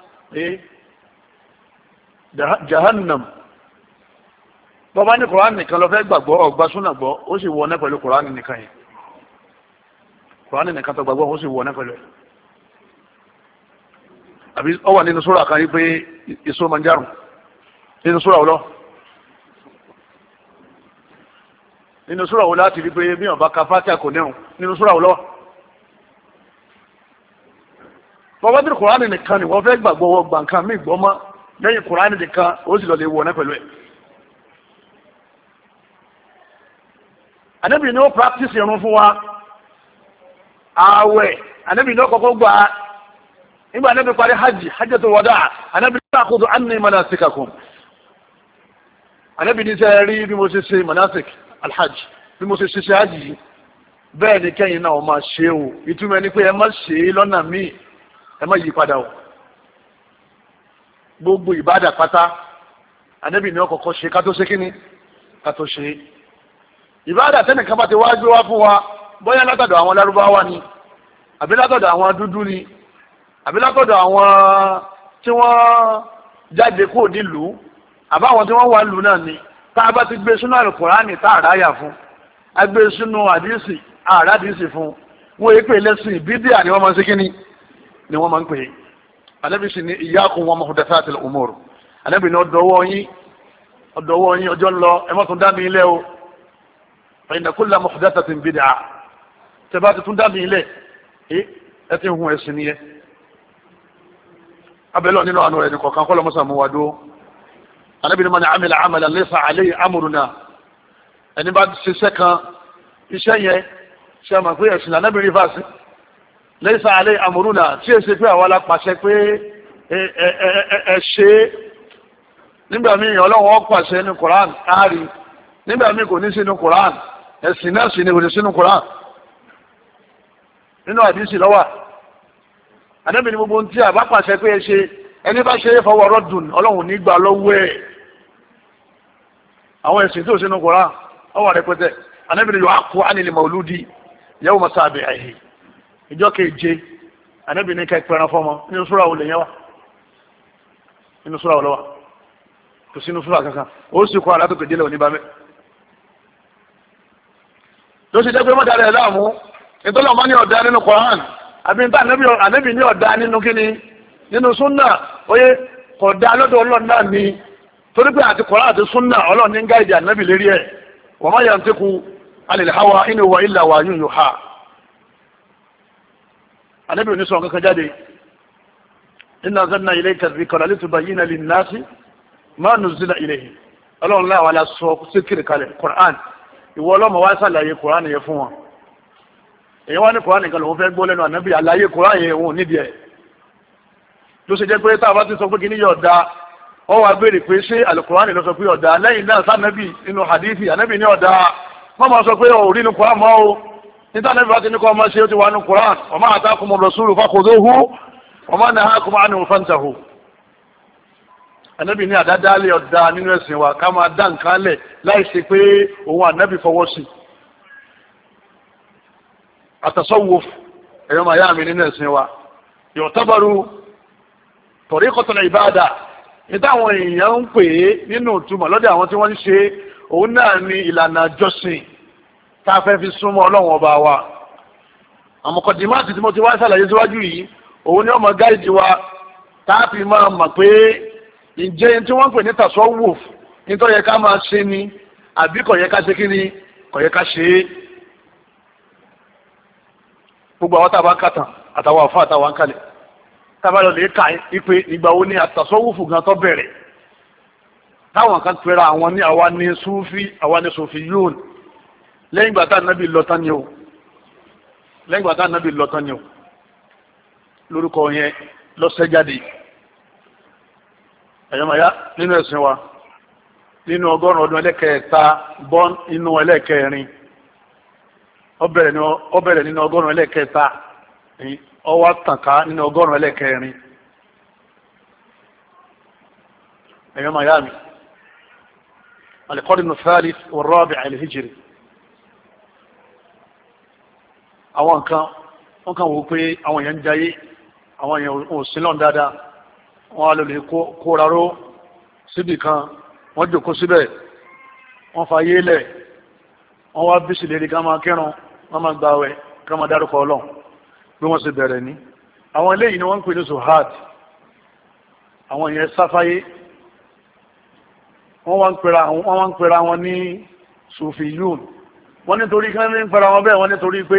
jahannam bọ́bá ní Qur'an nìkan lọ fẹ́ gbàgbọ́ ọgbà súnà gbọ́ ó sì wọ ọ́nẹ́ pẹ̀lú Qur'an nìkan yẹn Qur'an nìkan tó gbàgbọ́ ó sì wọ ọ́nẹ́ pẹ̀lú ẹ̀ àbí ọ wà nínú súrà kan yí pé èso máa ń járùn nínú súrà ọlọ́ nínú súrà ọlọ́ láti rí pé bí wọn bá ka Fatiha kò nẹ́hùn nínú súrà ọlọ́ bọ́bá tí Kùránì nìkan ni wọ́n fẹ́ gbàgbọ́ wọ gbàǹkan mí gbọ́ mọ́ lẹ́yìn Kùránì nìkan ó sì lọ lè wọ̀ ọ́nẹ́ pẹ̀lú ẹ̀. Ànábì ní ó practice irun fún wa ààwẹ̀ Ànábì ní ó kọ́kọ́ gbà á nígbà Ànábì parí hajjatul wada Ànábì ní ta'khudhu anni manasikakum Ànábì ní sẹ́ rí bí mo ṣe ṣe manasik alhajj bí mo ṣe ṣe hajj yìí bẹ́ẹ̀ ni kẹ́yìn náà máa ṣe o ìtumọ̀ ni pé ẹ má ṣe é lọ́nà míì ẹ má yí padà o gbogbo ìbádà pátá Ànábì ní ó kọ́kọ́ ṣe ká tó ṣe kíni ká tó ṣe ìbádà tẹ́nìkan bá ti wá gbé wá fún wa bóyá látọ̀dọ̀ àwọn lárúbáwá ni àbí látọ̀dọ̀ àwọn dúdú ni àbí látọ̀dọ̀ àwọn tí wọ́n jáde kúrò nílùú àbá àwọn tí wọ́n wà lù náà ni tá a bá ti gbé sínú Al-Kùránì tá a ráyà fún a gbé sínú àdísì àrà àdísì fún wọ́n yé pé lẹ́sìn bídíà ni wọ́n máa ń ṣe kíní ni wọ́n máa ń pè é Ànábì sì ní iyyakum wa muhdathatil umur Ànábì ní ọdọwọ́ yín ọjọ́ ń lọ ẹ má tún dá mi ilé o fa inna kulla muhdathatin bid'ah tẹ bá ti tún dá mi ilé ẹ ti hun ẹ̀sìn nìyẹn abẹ́lọ́ nínú àánú rẹ̀ nìkọ̀ọ̀kan kọ́ lọ́mọ́sà mú wa dó Ànábì ní man amila amalan laysa alayhi amruna ẹni bá ṣiṣẹ́ kan iṣẹ́ yẹn ṣe àmà pé ẹ̀sìn Ànábì rí fásí laysa alayhi amruna tí èsì pé àwọn alápàṣẹ pé ẹ ṣe nígbà míì ọlọ́wọ́ pàṣẹ ní Koran áàrí nígbà míì kò ní sínú Koran ẹ̀sìn náà sì ní kò ní sínú Koran nínú àdísì lọ́wà Ànábì ní gbogbo tí a bá pàṣẹ pé ẹ ṣe ẹni bá ṣe é fọwọ́ rọ́dùn ọlọ́run nígbà lọ́wọ́ ẹ̀ àwọn ẹ̀sìn tó sínú Koran ọwọ́ rẹpẹtẹ Ànábì ní yu'aqqu 'anil mawludi yawma sabi'ihi ìjọ keje Ànábì ní ká ìpẹran fọmọ nínú súra olè yẹn wa nínú súra olówà kò sínú súra kankan ó sì kọ́ alátòkè délẹ̀ òní bámẹ́ ló sì jẹ́ pé mọ́tàrí ẹ̀ láàmú nítorí ọmọ ní ọ̀dá nínú Koran àbí níta Ànábì ní ọ̀dá nínú kíni nínú súnà oyé kọ̀dá lọ́dọ̀ Ọlọ́run náà ni torí pé àti Koran àti súnà Ọlọ́run ní gáìdì Ànábì lérí ẹ̀ wa ma yantiqu 'anil hawa in huwa illa wahyun yuha Ànábì ò ní sọ kankan jáde inna anzalna ilayka dhikra litubayyina lin-nasi ma nuzila ilayhim ọlọ́run láwọn aláṣọ síkìrì kalẹ̀ Qur'an ìwọ ọlọ́mọ wá sàlàyé Qur'an yẹn fún wọn èyí wá ní Qur'an nìkan lòun fẹ́ gbọ́ lẹ́nu ànábì àlàyé Qur'an yẹn òun nídìí ẹ̀ ló ṣe jẹ́ pé tá a bá ti sọ pé kí ní yọ̀ da ọ wá béèrè pé ṣé al-Qur'an ló sọ pé ọ̀dà lẹ́yìn náà sànábì nínú hadithi ànábì ní ọ̀dà wọ́n máa sọ pé ò rí nu Qur'an mọ́ o níta ànábì bá ti ní kọ́ ọmọ ṣe ó ti wà nu Qur'an wa ma atakumur rasulu fakhudhuhu wa ma nahakum anhu fantahu ànábì ní àdádálẹ̀ ọ̀dà nínú ẹ̀sìn wa ká máa dá nǹkan lẹ̀ láì ṣe pé òun ànábì fọwọ́ sí àtasawuf ẹ̀yọ́ máa yá mi nínú ẹ̀sìn wa yu'tabaru tariqatul ibada níta àwọn èèyàn ń pè é nínú ìtumọ̀ lọ́dọ̀ àwọn tí wọ́n ń ṣe òun náà ní ìlànà jọ́sìn tá a fẹ́ fi súnmọ́ ọlọ́run ọba wa àwọn kọ̀dìmáàtì tí mo ti wá ṣàlàyé síwájú yìí òun ni ọmọ gáìdì wa tá a fi máa mọ̀ pé ǹjẹ́ tí wọ́n ń pè ní tasawuf nítorí yẹ ká máa ṣe ni àbí kò yẹ ká ṣe kí ni kò yẹ ká ṣe é gbogbo àwọn tábà ń kàtàn àtàwọn àfọ àtàwọn àǹkàlẹ̀ tábà lọ lè ka ipe ìgbà wo ni tasawuf gan tó bẹ̀rẹ̀ táwọn kan pera àwọn ní àwa ní sufi àwa ní sufiyun lẹ́yìn ìgbà tá nàbí lọ tán ni o lẹ́yìn ìgbà tá nàbí lọ tán ni o lórúkọ yẹn lọ́sẹ̀jáde ẹ̀yọ́mọ̀yá nínú ẹ̀sìn wa nínú 100 ọdún ẹlẹ́kẹ̀ẹ́ta bọ́n inú ẹlẹ́kẹ̀ẹ́rin ó bẹ̀rẹ̀ nínú 100 ẹlẹ́kẹ̀ẹ́ta ó wá tànká nínú 100 ẹlẹ́kẹ̀ẹ́rin ẹ̀yọ́mọ̀yá mi al-qarn al-thalith wal-rabi' al-hijri àwọn nǹkan wọ́n kàn wò pé àwọn èèyàn ń jayé àwọn èèyàn ò sí lọ́n dáadáa wọ́n á lò lè kóraró síbì kan wọ́n jòkó síbẹ̀ wọ́n fa yé lẹ̀ wọ́n wá bísí lérí ká máa kírun wọ́n máa gbààwẹ̀ ká máa dárúkọ ọlọ́run bí wọ́n ṣe bẹ̀rẹ̀ ní àwọn eléyìí ni wọ́n ń pè ní zuhad àwọn èèyàn sáfáyé wọ́n wá ń pera wọn ní sufiyun wọ́n nítorí kí wọ́n ń pera wọn bẹ́ẹ̀ wọ́n nítorí pé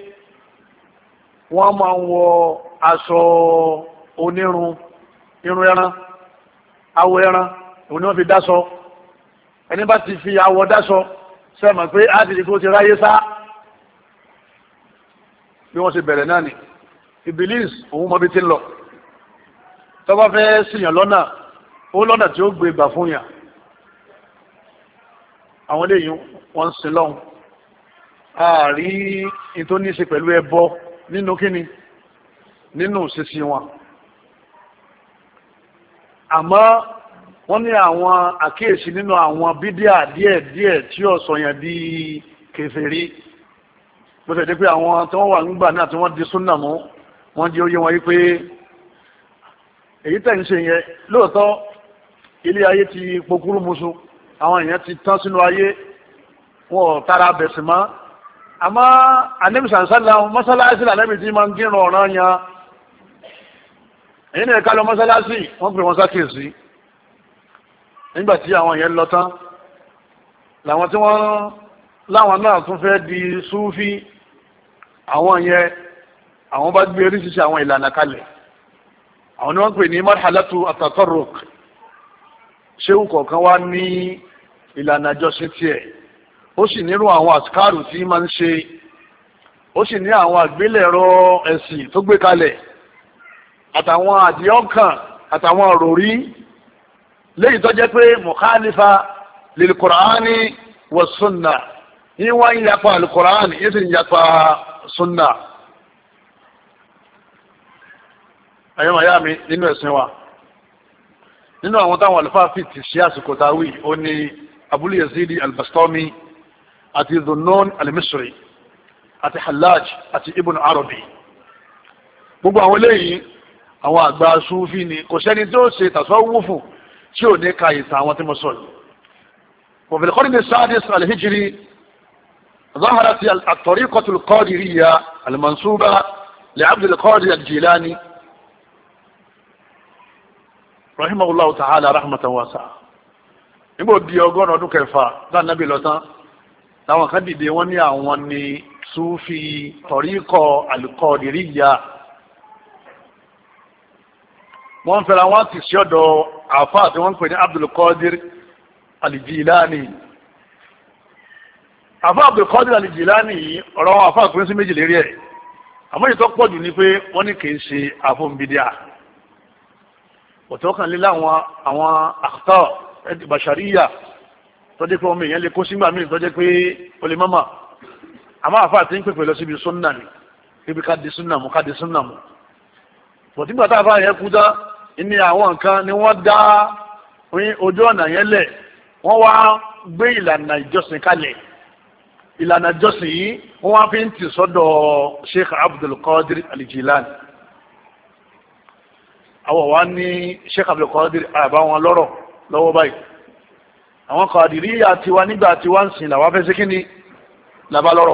wọ́n máa ń wọ aṣọ onírun irun ẹran awọ ẹran òun ni wọ́n fi dáṣọ ẹni bá ti fi awọ dáṣọ sẹ́mọ̀ pé á ti di kó ti ráyé sá bí wọ́n ṣe bẹ̀rẹ̀ náà ni Ibilis òun mọ́bí ti ń lọ tó bá fẹ́ ṣìyàn lọ́nà ó lọ́nà tí ó gbé gbà fún yàn àwọn eléyìí wọ́n ń sin lọ́hùn ààrí in tó ní í ṣe pẹ̀lú ẹbọ nínú kíni nínú sísí wọn àmọ́ wọ́n ní àwọn àkíyèsí nínú àwọn bídíà díẹ̀ tí ó sọ yẹn di kèfèrí bó ṣe dé pé àwọn tí wọ́n wà nígbà náà tí wọ́n di súnà mú wọ́n jẹ́ oyé wọn yí pé èyí tẹ̀ ń ṣe yẹn lóòótọ́ ilé ayé ti pokúrú musu àwọn èèyàn ti tán sínú ayé wọn ò tara bẹ̀sìn mọ́ àmọ́ anẹ́bìsànsálà mọ́sálásí lànẹ́bì tí máa ń gíràn ọ̀ràn yan èyí ni ẹ̀ka lọ mọ́sálásí wọ́n pè wọ́n sákèsí nígbàtí àwọn yẹn lọ tán làwọn tí wọ́n láwọn náà tún fẹ́ di súfí àwọn yẹn àwọn bá gbé oríṣiríṣi àwọn ìlànà kalẹ̀ àwọn ni wọ́n pè ní marhalatu at-tatarruq ṣéwù kọ̀ọ̀kan wá ní ìlànà àjọṣe tiẹ̀ ó sì nírú àwọn àsìkáàrù tí máa ń ṣe ó sì ní àwọn àgbélẹ̀rọ ẹ̀sìn tó gbé kalẹ̀ àtàwọn àdìọ́kàn àtàwọn òròrí léyìí tó jẹ́ pé mukhalifa lil Qur'ani wa sunna yín wá ń yapa al Qur'ani yín sì ń yapa sunna ayọ́mọ̀yá mi nínú ẹ̀sìn wa nínú àwọn táwọn àlùfáà fi ti ṣe àsìkò táwí ó ní Abul Yazid al-Bastami àti Dhunnun al-Misri àti Hallaj àti Ibn Arabi gbogbo àwọn eléyìí àwọn àgbà Sufi ni kò sẹ́ni tí ó ṣe tasawufu tí ò ní ka ìtàn àwọn tí mo sọ yìí. وفي القرن السادس الهجري ظهرت الطريقة القادرية المنسوبة لعبد القادر الجيلاني رحمه الله تعالى رحمة واسعة nígbò di 100 ọdún kẹfà dáa nábì lọ́tán láwọn kan dìde wọ́n ní àwọn ni Sufi tọ̀ríkọ̀ al-Qadiriyya wọ́n fẹ́ra wọn ti sí ọ̀dọ̀ àfáà tí wọ́n ń pè ní Abdul Qadir Al-Jilani. àfáà Abdul Qadir Al-Jilani yìí ọ̀rọ̀ wọn àfáà pín sí méjì lérí ẹ̀ àmọ́ èyí tó pọ̀ jù ni pé wọ́n ní kìí ṣe àfọ̀nbídíà òtọ́ kan lílá àwọn àkútà bàṣàríyà tó jẹ́ pé ọmọ èèyàn lè kó sígbà míì tó jẹ́ pé ó lè mọ́mà àmọ́ àfáà tí ń pèpè lọ síbi súnnà ni ibi ká di súnnà mú bọ̀tígbà tá a fà yẹn kú dá ní àwọn nǹkan ni wọ́n dá ojú ọ̀nà yẹn lẹ̀ wọ́n wá gbé ìlànà ìjọsìn kalẹ̀ ìlànà ìjọsìn yìí wọ́n wá fi ń tì sọ́dọ̀ Sheikh Abdul Qadir Al-Jilani àwọn wa ní Sheikh Abdul Qadir àbá wọn lọ́rọ̀ lọ́wọ́ báyìí àwọn Qadiriyya tiwa nígbà tí wọ́n ń sìn làwọn fẹ́ sí kí ni làbá lọ́rọ̀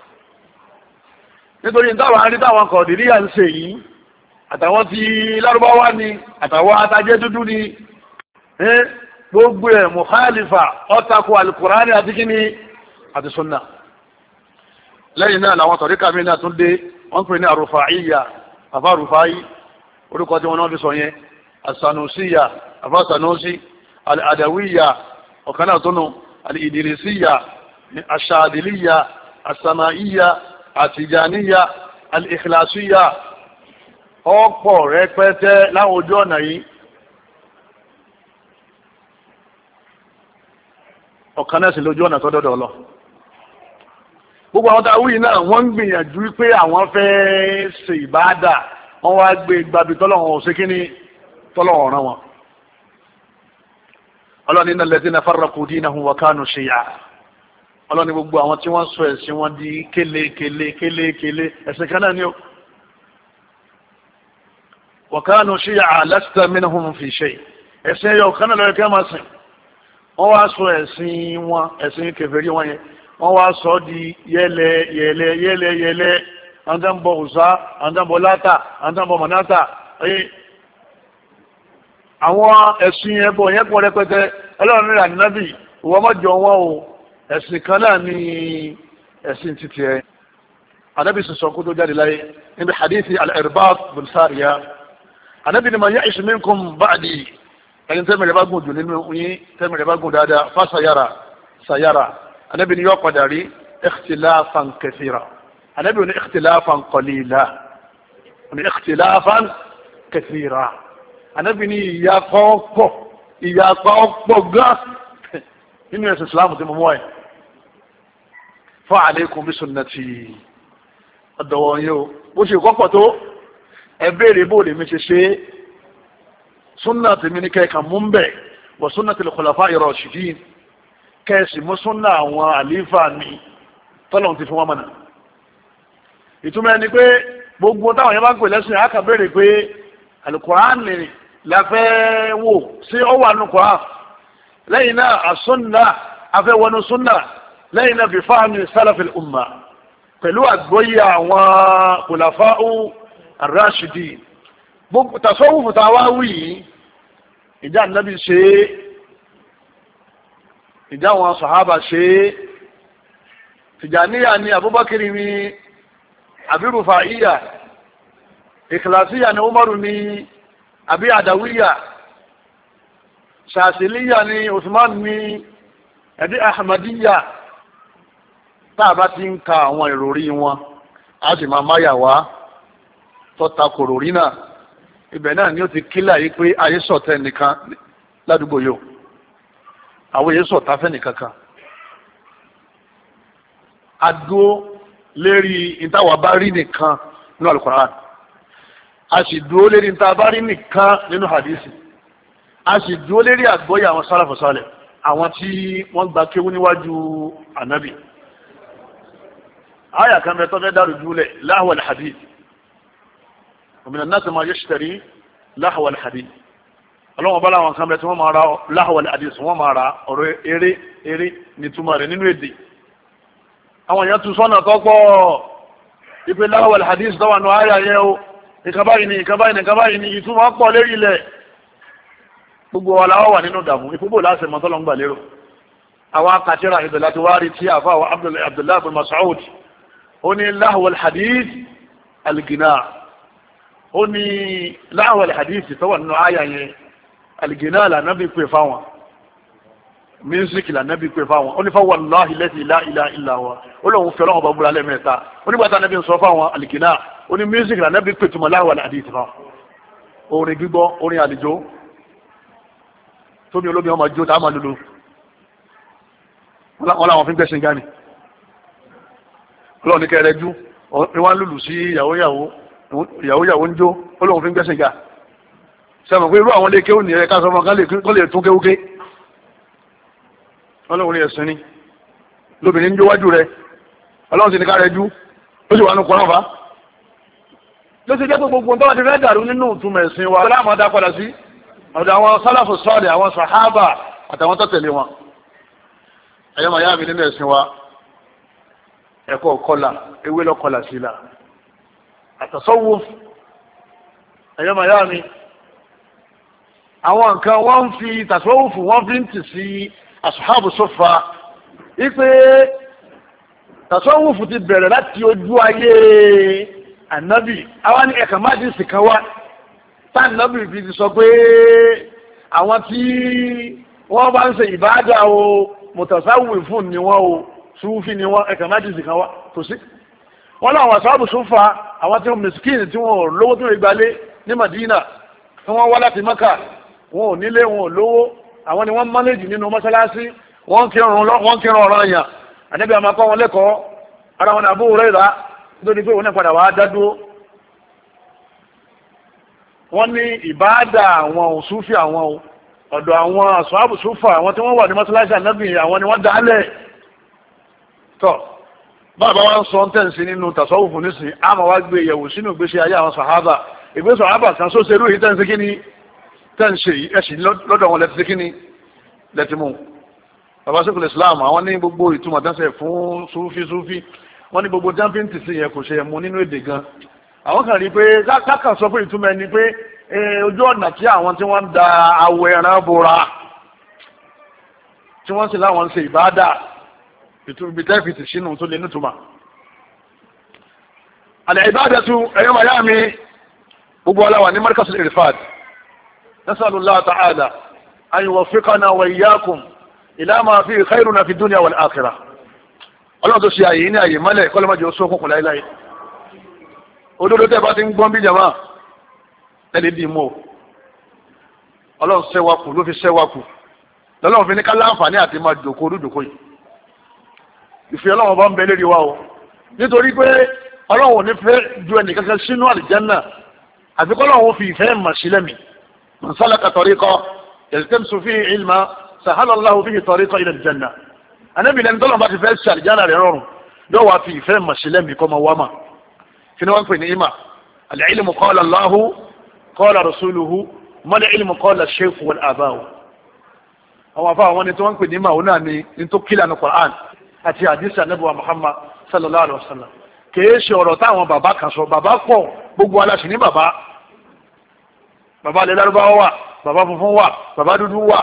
nítorí táwọn arí táwọn Qadiriyya ń ṣe yìí àtàwọn tí lárúbáwá ni àtàwọn atajẹ́ dúdú ni gbogbo ẹ̀ mukhalifa ọ́tàkù alukurani àti kíní àti sunna lẹ́yìn náà làwọn tọ̀ríkà mi náà tún dé wọ́n pè ní arufa'iyya àfá rufai orúkọ tí wọ́n náà fi sọ yẹn asanusiyya àfá sanusi al'adawiyya ọ̀kan náà tónú al'idirisiyya aṣadiliyya asama'iyya àtijaniya al-ikhlasiyya ọ̀pọ̀ rẹpẹtẹ láwọn ojú ọ̀nà yìí ọ̀kan náà sì lójú ọ̀nà tó dọ́dọ̀ lọ gbogbo àwọn tá a wúyì náà wọ́n ń gbìyànjú pé àwọn fẹ́ ṣe ìbáàdà wọ́n wá gbé gbàbí tọ́lọ̀wọ̀n òsè kíní tọ́lọ̀wọ̀n rán wọn ọlọ́ni innal ladhina farraqu dinahum wa kanu shi'a ọlọ́ni gbogbo àwọn tí wọ́n sọ ẹ̀sìn wọn di kélékélé ẹ̀sìn kan náà ni ó wa kanu shi'a lasta minhum fi shay ẹ̀sìn ẹ̀yọ kan náà lọ́yẹ̀ kí wọ́n máa sìn wọ́n wá sọ ẹ̀sìn wọn ẹ̀sìn kèfèrí wọn yẹn wọ́n wá sọ di yẹlẹ àwọn tán bọ òsá àwọn tán bọ látà àwọn tán bọ mọ̀nátà àwọn ẹ̀sìn ẹbọ yẹn pọ̀ rẹpẹtẹ ọlọ́run nílà nínábì ìwọ mọ́jọ wọn o ẹ̀sìn kan náà ní ẹ̀sìn títí ẹ anábì sọ kó tó jáde láyé níbi hadithi al-Irbad bin Sariya anábì ni man ya'ish minkum ba'di ẹni tẹ́mẹ̀rẹ̀ bá gùn jù nínú yín tẹ́mẹ̀rẹ̀ bá gùn dáadáa fa sayara anábì ni yóò padà rí ikhtilafan kathira anábì ní ikhtilafan qalila ní ikhtilafan kathira anábì ní ìyapa ọ̀pọ̀ gan nínú ẹ̀sìn islam tí mo mọ́ ẹ̀ fa alaykum bí sunnati ọ̀dọ̀wọ̀ yóò bó ṣe kọ́pọ̀ tó ẹ béèrè bó lè mi ṣe ṣe súnà tèmi ní kẹ́ẹ̀kan mú ń bẹ̀ wọ súnà til khulafa'i rashidin kẹ́ẹ̀sì mú súnà àwọn àlífà ní tọ́lọ̀ ti fún wọn mọ̀nà ìtumọ̀ ẹni pé gbogbo táwọn yẹn bá ń pè lẹ́sìn àkà béèrè pé Al-Qur'ani láfẹ́ wò sí ọwọ́ àánú Qur'an lẹ́yìn náà àsúnà afẹ́wọnú súnà lẹ́yìn náà bí fáàmì sálàfil umma pẹ̀lú àgbóyè àwọn khulafa'u ar-rashidin gbogbo tasawufu tá a wá wí yìí ìjà nàbì ṣe é ìjà àwọn sàhábà ṣe é tìjàníyà ni Abubakar ni àbí Rufa'iyya Ikhlasiyya ni Umaru ni àbí Adawiyya Shaziliyya ni Usman ni àbí Ahmadiyya tá a bá ti ń ka àwọn ìròrí wọn a sì máa máyà wá tọ́ta kòròrí náà ibẹ̀ náà ni ó ti kílà yìí pé ayé sọ̀tẹ́ nìkan ládùúgbò yóò àwọn èyí sọ̀tá fẹ́ nìkan kan adó lérí ìtawà bá rí nìkan nínú Al-Qur'an a sì dúró lérí ìtawà bá rí nìkan nínú hadisi a sì dúró lérí àgbọ́yé àwọn sálàfù sálẹ̀ àwọn tí wọ́n gba kéwú níwájú ànábì àyà kan bẹ tó fẹ́ dárò jùlẹ̀ lahwa al-hadith ومن الناس ما يشتري لهو الحديث ọlọ́wọ́n bá láwọn kan bẹ tí wọ́n máa ra láhùwà hadith wọ́n máa ra ọ̀rọ̀ eré nítumọ̀ rẹ̀ nínú èdè àwọn èèyàn tún sọ́nà tó pọ̀ ipe láhùwà hadith tó wà ní àyà yẹn o ìkàbáyìí ni ìtumọ̀ pọ̀ lérí ilẹ̀ gbogbo wa láwọ́ wà nínú dàmú ìfúbò láti mọ́ tọ́lọ́ ń gbà lérò àwọn akàtírà ibẹ̀ láti wá rí tí àfáwà Abdullahi bin Mas'ud ó ní láhùwà hadith al-gina ó ní láwọn alhadisi tó wà nínú àyà yẹn alìgínà lànàbí pè fáwọn mísíkì lànàbí pè fáwọn ó ní fáwọn wallahi lati la ilaha illa huwa ó lóun fẹ́ràn ọba búra lẹ́mẹ̀ẹ́ta ó nígbà tá nàbí sọ fáwọn alìgínà ó ní mísíkì lànàbí pè túmọ̀ láwọn alhadisi fáwọn orin gbígbọ́ orin àlejò tóbi olóbi ọmọ jó tá a máa lulu wọn làwọn fi ń gbẹ̀sìn gani ọlọ́run ní kẹrẹ jú ni wọ́n lùlù sí ìyàwó ń jó ọlọ́run fi ń gbẹ̀sìn ga sẹ́wọ̀n pé irú àwọn ilé kéwù nìyẹn ká sọ fún kán lè tún kéwúké ọlọ́run ní ẹ̀sìn ni lóbìnrin ń jó wájú rẹ ọlọ́run sì ní kárẹ jú ó sì wà nù kọ́nà fa ló ti jẹ́ pé gbogbo nǹkan ti fẹ́ dàrú nínú ìtumọ̀ ẹ̀sìn wa ọlọ́run àmọ́ dá padà sí ọ̀dọ̀ àwọn sálàfù sọ́ọ̀lẹ̀ àwọn sàhábà àtàwọn tó tẹ̀lé wọn ẹ̀yọ́ màá yá mi nínú ẹ̀sìn wa ẹ̀kọ́ kọlà ewé lọ́kọlà sí la àtàsọ́wọ́ ẹ̀yọ́ màá yá mi àwọn nǹkan wọ́n ń fi tàsọ́wọ́fù wọ́n fi ń tì sí àsùhábù sọ́fà wípé tàsọ́wọ́fù ti bẹ̀rẹ̀ láti ojú ayé ànábì àwọn ní ẹ̀ka má dín sí kan wá tá ànábì fi ti sọ pé àwọn tí wọ́n bá ń ṣe ìbáàdà o mùtàsáwì fún ni wọ́n o súnfì ni wọ́n ẹ̀ka má dín sí kan wá tó sí wọ́n láwọn àsùhábù sọ́fà àwọn tí wọ́n mẹ́sìkìnì tí wọ́n lówó tó lè gbalé ní Madina tí wọ́n wá láti Maka wọn ò nílé wọn ò lówó àwọn ni wọ́n mánéjì nínú mọ́sálásí wọ́n kírun ọ̀rọ̀ àyàn ànábì àmàkọ́ wọn lẹ́kọ̀ọ́ ara wọn Abu Hurairah nítorí pé òun náà padà wá dádúró wọ́n ní ìbáàdà àwọn òṣùfì àwọn ọ̀dọ̀ àwọn àṣọ́àbù ṣúfà àwọn tí wọ́n wà ní mọ́sálásí ànábì àwọn ni wọ́n dálẹ̀ tọ́ bàbá wa ń sọ tẹ́ǹsì nínú tàṣọ́wùfù nísìn àmọ́ wá gbé ìyẹ̀wò sínú ìgbésí ayé àwọn sàhábà ìgbésí sàhábà kan só ṣerú yìí tẹ́ǹsì kí ni tẹ́ǹsì ẹ̀sìn lọ́dọ̀ wọn lẹ́tí kí ni lẹ́tí mú bàbá sẹ́kùlẹ̀ Islam àwọn ní gbogbo ìtumọ̀ tẹ́ǹsì fún súfí wọ́n ní gbogbo jumping tì sí yẹn kò ṣe mú nínú èdè gan àwọn kan rí i pé káàkà sọ pé ìtumọ̀ ẹni pé ojú ọ̀nà tí àwọn tí wọ́n ń da awọ ẹran bora tí wọ́n sì láwọn ń ṣe ìbáàdà ibi tẹ́fìtì sínú tó lè nítumọ̀ àlẹ́ ìbádàtu ẹ̀yọ́ miami gbogbo aláwà ní markasul irfad nasalullah ta'ala an yuwaffiqana wa iyyakum ila ma fi khairuna fi dunya wal akhirah ọlọ́run tó ṣe àyè ní àyè mọ́lẹ̀ kọ́lọ́mọ́jì ó sókùnkùn láíláí òdodo tẹ́ bá ti ń gbọ́n bí jama ẹni dì mọ́ ọlọ́run ṣẹ́wàkù ló fi ṣẹ́wàkù lọ́lọ́run fi ní ká láǹfààní àti máa jòkó orúdòkó yìí ìfẹ́ ọlọ́run bá ń bẹ lérí wa o nítorí pé ọlọ́run ò ní fẹ́ ju ẹnì kankan sínú àlìjánná àfi kọ́ ọlọ́run fi ìfẹ́ mà sílẹ̀ mi man salaka tariqa yaltamisu fihi ilma sahala Allahu fihi tariqa ila aljanna anábì lẹ́ni tọ́lọ́run bá ti fẹ́ ṣe àlìjánná rẹ̀ rọrùn yóò wá fi ìfẹ́ mà sílẹ̀ mi kọ́ ma wá mà kí ni wọ́n ń pè ní ìmà al-ilmu qala Allahu qala rasuluhu mal ilmu qala ash-shaykh wal aba'u àwọn afọ àwọn ni tí wọ́n ń pè ní ìmà òun náà ni ní tó kílà ní Qur'an àti àdìsí ànábùwà Muhammad sallallahu alaihi wasallam kìí ṣe ọ̀rọ̀ táwọn bàbá kan sọ bàbá pọ̀ gbogbo aláṣẹ ní bàbá alẹ́ lárúbáwá wà bàbá funfun wà bàbá dúdú wà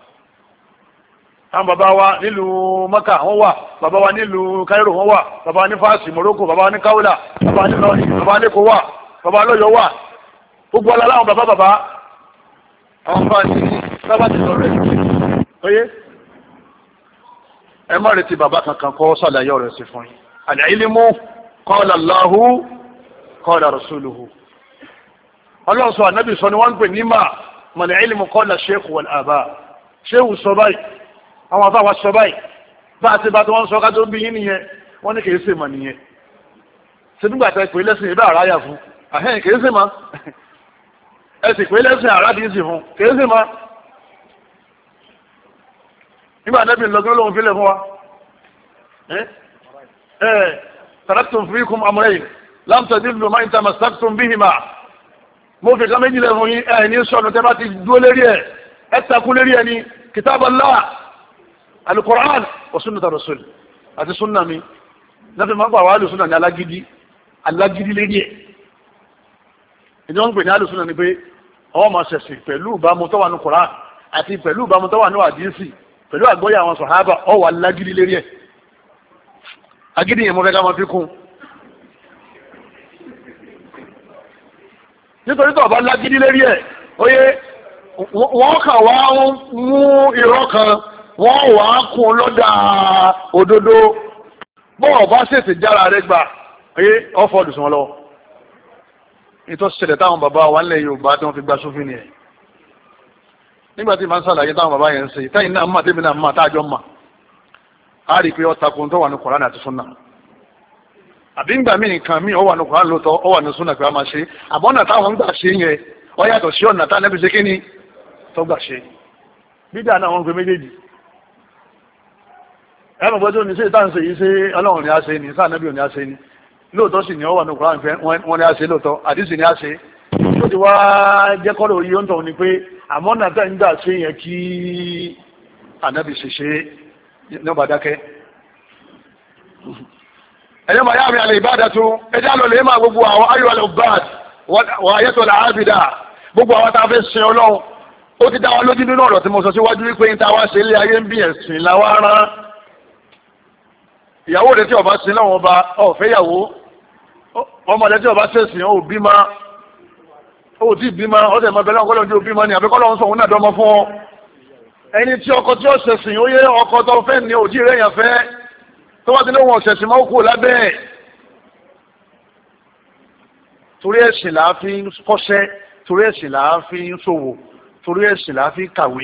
àwọn bàbá wa nílùú Maka wọ́n wà bàbá wa nílùú Cairo wọ́n wà bàbá ní fásitì Morocco bàbá ní Kaula bàbá ní lọ́ọ̀nì bàbá ní kò wà bàbá lọ́yọ̀ wà gbogbo alẹ́ láwọn bàbá àwọn fáàní sábà ti sọ rẹ̀ oyé ẹ má retí bàbá kankan kọ́ sàlàyé ọ̀rẹ́ sí fún yín al-ilmu qala Allahu qala rasuluhu ọlọ́run sọ ànábì sọ ni wọ́n ń pè ní mà mọ̀lẹ̀ ilmu qala sheikh wal aba sheikh sọ báyìí àwọn afá wa sọ báyìí bá a ti bá tí wọ́n sọ ká tó bí yín nìyẹn wọ́n ní kìí ṣe mà nìyẹn ṣe nígbà tẹ pé lẹ́sìn ìbá àráyà fún àhẹ́n kìí ṣe mà ẹ sì pé lẹ́sìn àrádìísì fún kìí ṣe mà nígbà nẹ́bí lọ́gbọ́n lóhun fílẹ̀ fún wa taraktum fikum amrayn lam tadillu ma in tamassaktum bihima mo fi kan méjìlẹ̀ fún yín ní sọ̀nù tẹ́ bá ti dúó lérí ẹ takú lérí ẹ ní kitab Allah al-Qur'an wa sunnata rasul àti súnnà mi láti máa ń pàwọ́ alùsúnnà ní alágídí lérí ẹ̀ ìdí wọ́n ń pè ní alùsúnnà ni pé ọwọ́ máa ṣẹ̀sìn pẹ̀lú ìbámu tó wà ní Qur'an àti pẹ̀lú ìbámu tó wà ní àdísì pẹ̀lú àgbọ́yé àwọn sọ̀hábà ọ wà lágídí lérí ẹ̀ agídí yẹn mo fẹ́ ká máa fi kún nítorí tó bá lágídí lérí ẹ̀ oyé wọ́n kàn wá mú irọ́ kan wọ́n wà á kún lọ́dà òdodo bọ́ọ̀ bá ṣèṣì jára rẹ̀ gbà oyé ọ́fọ́ọ̀dù sùn lọ nítorí ṣẹlẹ̀ táwọn bàbá wa nílẹ̀ Yorùbá tí wọ́n fi gba sófin ni ẹ̀ nígbà tí màá ń sàlàyé táwọn bàbá yẹn ń ṣe táyìn náà mà tẹ́mi náà mà táàjọ́ mà á rí i pé ọ̀tàkùn tó wà ní Kùránì àti Sunnah àbí ńgbà míì nǹkan míì ó wà ní Kùránì lóòótọ́ ó wà ní Sunnah pé a máa ṣe àbọ̀nà táwọn ń gbà ṣe yẹn ó yàtọ̀ sí ọ̀nà táwọn ẹbí ṣe kí ni tó gbà ṣe bídà náà wọ́n ń pe méjèèjì ẹ mọ̀ gbọ́dọ̀ ní ṣe ìtàn ṣe yìí ṣe Ọlọ́run ni a ṣe ni sáà nẹ́bí ò ní a ṣe ni lóòótọ́ sì ni ó wà ní Kùránì pé wọ́n ní a ṣe lóòótọ́ àdìsí ni a ṣe tó ti wá jẹ́kọ́rọ̀ yìí ó ń tọ̀ ni pé àmọ́nà tá ń gbà ṣe yẹn kí ànábì ṣe ṣe ní ọba dákẹ́ ẹ̀yọ́ màá yá mi àlè ìbádàtú ẹjá lọ lè máa gbogbo àwọn ayọ̀lẹ̀ bad wà ayẹ́tọ̀ làábìdà gbogbo àwọn tá a fẹ́ sin Ọlọ́run ó ti dá wa lójú nínú ọ̀rọ̀ tí mo sọ síwájú wípé ń ta wá ṣe ilé ayé ń bí ẹ̀sìn làwa rán ìyàwó rẹ̀ tí ọba sin náà wọn ba ọ̀fẹ́ ìyàwó ọmọ rẹ̀ tí ọba ṣẹ̀sìn ó bímọ ó ti bímọ ọ̀sẹ̀ ìmọ̀ bẹ̀rẹ̀ ọkọ̀ lọ́dún bímọ ni àbíkọ́ lọ́wọ́ sọ òun náà dọ́mọ fún ọ ẹni tí ọkọ tí ó ṣẹ̀sìn ó yẹ ọkọ tó fẹ́ ní òjì rẹ̀ yàn fẹ́ tó wá ti lóhun ọ̀sẹ̀sìn máa kú lábẹ́ ẹ̀ torí ẹ̀sìn là á fi ń kọ́ṣẹ́ torí ẹ̀sìn là á fi ń ṣòwò torí ẹ̀sìn là á fi ń kàwé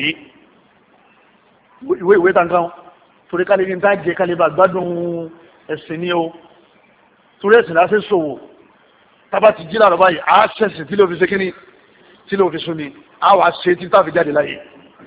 ìwé tankan torí ká lè ní tá jẹ ká lè bá gbádùn ẹ̀sìn ní o torí ẹ̀sìn là á fi ń ṣòwò tábà ti jí láàrọ̀ báyìí á ṣẹ̀sìn tí ló fi ṣe kíní tí ló fi sún ni á wàá ṣe tí tá fi jáde láyé.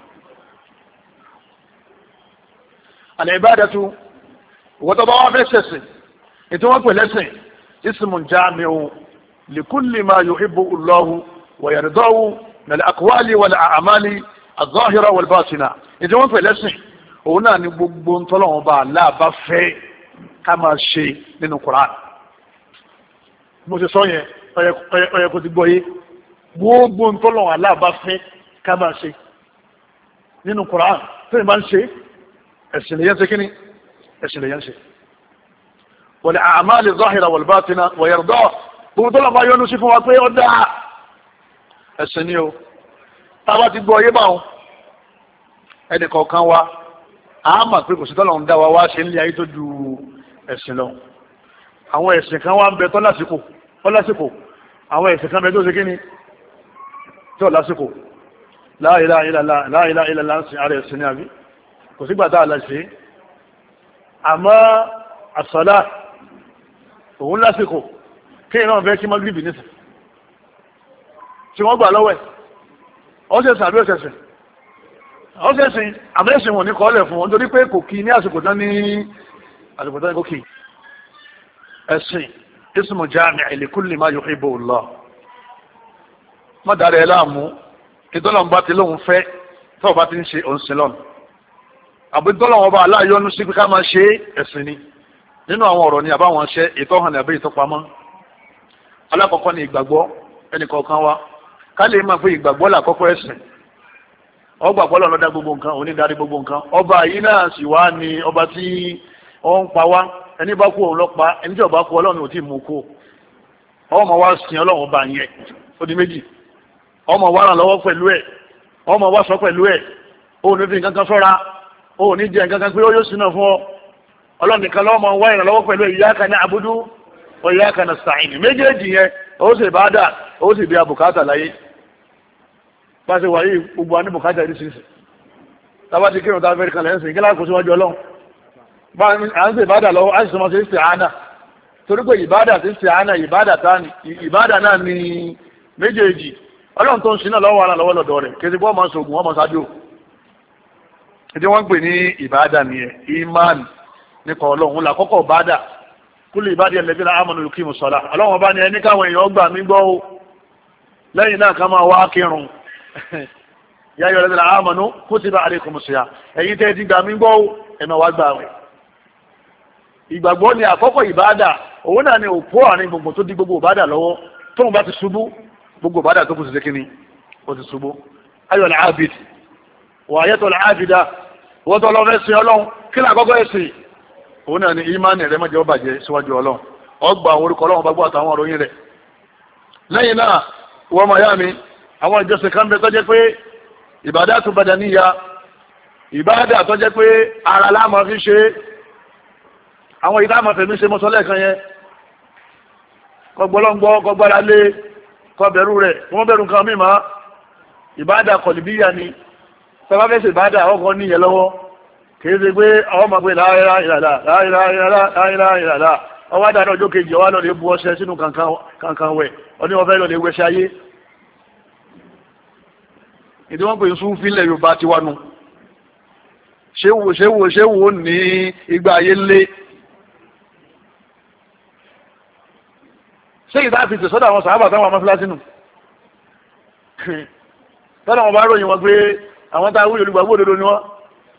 al-ibadatu wọ́n tó bá wá fẹ́ ṣẹ̀sìn ètò wọn pè lẹ́sìn ismun jami'un likulli ma yuhibbu Allahu wa yardahu min al-aqwali wal a'mali az-zahira wal batina ètò wọn pè lẹ́sìn òun náà ni gbogbo ntọ́lọ́wọ́n bá aláàbá fẹ́ ká máa ṣe nínú Qur'an mo ti sọ yẹn ọyẹ kò ti gbọ́ yé gbogbo ntọ́lọ́wọ́n aláàbá fẹ́ ká máa ṣe nínú Qur'an tó yẹ máa ń ṣe ẹ̀sìn lè yẹn ṣe kíní ẹ̀sìn lè yẹn ṣe wal a'mali zahira wal batina wa yarda gbogbo tó lọ bá yọnu sí fún wa pé ó dáa ẹ̀sìn ni o táwa ti gbọ́ yé báwọn ẹnì kọ̀ọ̀kan wa a mà pé kò sí tọ́lọ̀ ń dá wa wá ṣe nílé ayé tó ju ẹ̀sìn lọ àwọn ẹ̀sìn kan wá ń bẹ tọ́ lásìkò àwọn ẹ̀sìn kan bẹ tó ṣe kíni tó lásìkò la ilaha illallah ń sin ara ẹ̀sìn ní àbí kò sígbà tá a lè ṣe àmọ́ àsọ̀lá òun lásìkò kí iná fẹ́ kí mọ́gìrìbì nísìn tí wọ́n gbà lọ́wọ́ ẹ̀ ọ́sẹ̀sìn àbí ọ̀sẹ̀sìn àmẹ́sìn wọn ní kọ́ọ̀lẹ̀ fún wọn nítorí pé kò kí ní àsìkò tán ní kò kí ẹ̀sìn ismu jami' li kulli ma yuhibbu Allah má dára ẹ láàmú ìtọ́lọ̀ ń bá ti lóun fẹ́ tọ́ọ̀ bá ti ń ṣe òǹsìn lọ́nà àbí tọ́lọ̀ wọn bá aláyọ́nú sí pé ká máa ṣe ẹ̀sìn ni nínú àwọn ọ̀rọ̀ ni àbáwọn ṣe ètò hàn àbí ìtọ́pamọ́ alákọ̀ọ́kọ́ ni ìgbàgbọ́ ẹnìkọ̀ọ̀kan wa ká lè máa fi ìgbàgbọ́ làkọ́kọ́ ẹ̀sìn ọgbà pọ́lọ̀ lọ́dá gbogbo nǹkan onídarí gbogbo nǹkan ọba yìí náà sì wá ní ọba tí ó ń pa wá ẹni bá kú òun lọ́pa ẹni tí ọba kú ọlọ́run ò tí mú kú ọmọ wa sin ọlọ́run ọba yẹn ó di méjì ọmọ wa ràn lọ́wọ́ pẹ̀lú ẹ̀ ọmọ wa sọ pẹ̀lú ẹ̀ ó ní fi nǹkan kan sọ́ra ó ní jẹ nǹkan kan pé ó yóò sinà fún ọ ọlọ́run nìkan lọ́wọ́ máa ń wá ìrànlọ́wọ́ pẹ̀lú iyyaka na'budu wa iyyaka nasta'in méjèèjì yẹn ó sì bá dà ó sì bí abùkátà láyé pàṣẹ wáyé gbogbo àní bùkátà ìdí sísè tábà ti kírun tá a fẹ́ẹ́ kan lẹ́yìn sìn kí láàkó síwájú ọlọ́run bá à ń ṣe ìbádà lọ́wọ́ á sì sọmọ sí isti'ana torí pé ìbádà sí isti'ana ìbádà náà ni méjèèjì ọlọ́run tó ń sin náà lọ́wọ́ ara lọ́wọ́ lọ́dọ̀ rẹ̀ kí ẹ ti bọ́ ọmọ sọ̀gùn ọmọ sáájú ìdí wọ́n ń pè ní ìbádà nìyẹn ìmánì nípa ọlọ́run la kọ́kọ́ ìbádà kúlù ìbádà alladhina amanu yuqimus salah ọlọ́run ọba ni ẹni káwọn èèyàn gbà mí gbọ́ o lẹ́yìn náà ká máa wá kírun ya ayyuhal ladhina amanu kutiba alaykumus siyam ẹ̀yin tẹ́ ti gbà mí gbọ́ o ẹ máa wá gbà wẹ̀ ìgbàgbọ́ ni àkọ́kọ́ ìbádà òun náà ni òpó àárín gbogbo tó di gbogbo ìbádà lọ́wọ́ tóun bá ti ṣubú gbogbo ìbádà tó kù sí sékìní ó ti ṣubú ayyuhal abid wà ayẹ́tọ̀ l'ábìdá wọ́n tọ́ lọ fẹ́ sin ọlọ́run kí lákọ́kọ́ ẹ̀sìn òun náà ni ìmánì rẹ̀ mọ́jẹ́ ó bàjẹ́ síwájú ọlọ́run ọgbà àwọn orúkọ ọlọ́run bá gbọ́ àtàwọn ọ̀rọ̀ yín rẹ̀ lẹ́yìn náà wọ́n máa yá mi àwọn ìjọsìn kan bẹ tó jẹ́ pé ìbádàtu badaniya ìbádà tó jẹ́ pé ara láàmú fi ṣe àwọn ìdá àmọ́ fẹ̀mí ṣe mọ́sọ́lẹ̀ kan yẹn kọgbọ́lọ́ngbọ́ kọgbọ́lá lé kọbẹ̀rú rẹ̀ wọ́n bẹ̀rù nǹkan mímọ́ ìbádà kọ̀lìbíyà ni tọ́lá fẹ́ ṣe ìbádà ọkọ̀ níyẹn lọ́wọ́ kìí ṣe pé àwọn ọmọ pé láìra ìrànlá láìra ìrànlá ọwọ́ àdáná ọjọ́ kejì ọwọ́ lọ́lẹ̀ bu ọṣẹ sínú kankan wẹ̀ ọdún ọfẹ́ lọ́lẹ̀ wẹṣẹ ayé ìdí wọ́n pè ń sún fílẹ̀ Yorùbá ti wánu ṣéwò ní ìgbà ayé lé ṣé ìdá fi tẹ̀sọ́dọ̀ àwọn sàábà táwọn amọ́fíláṣí nù tọ́lá wọn bá ròyìn wọn pé àwọn tá a wúlò olùgbàgbọ́ òdodo ni wọ́n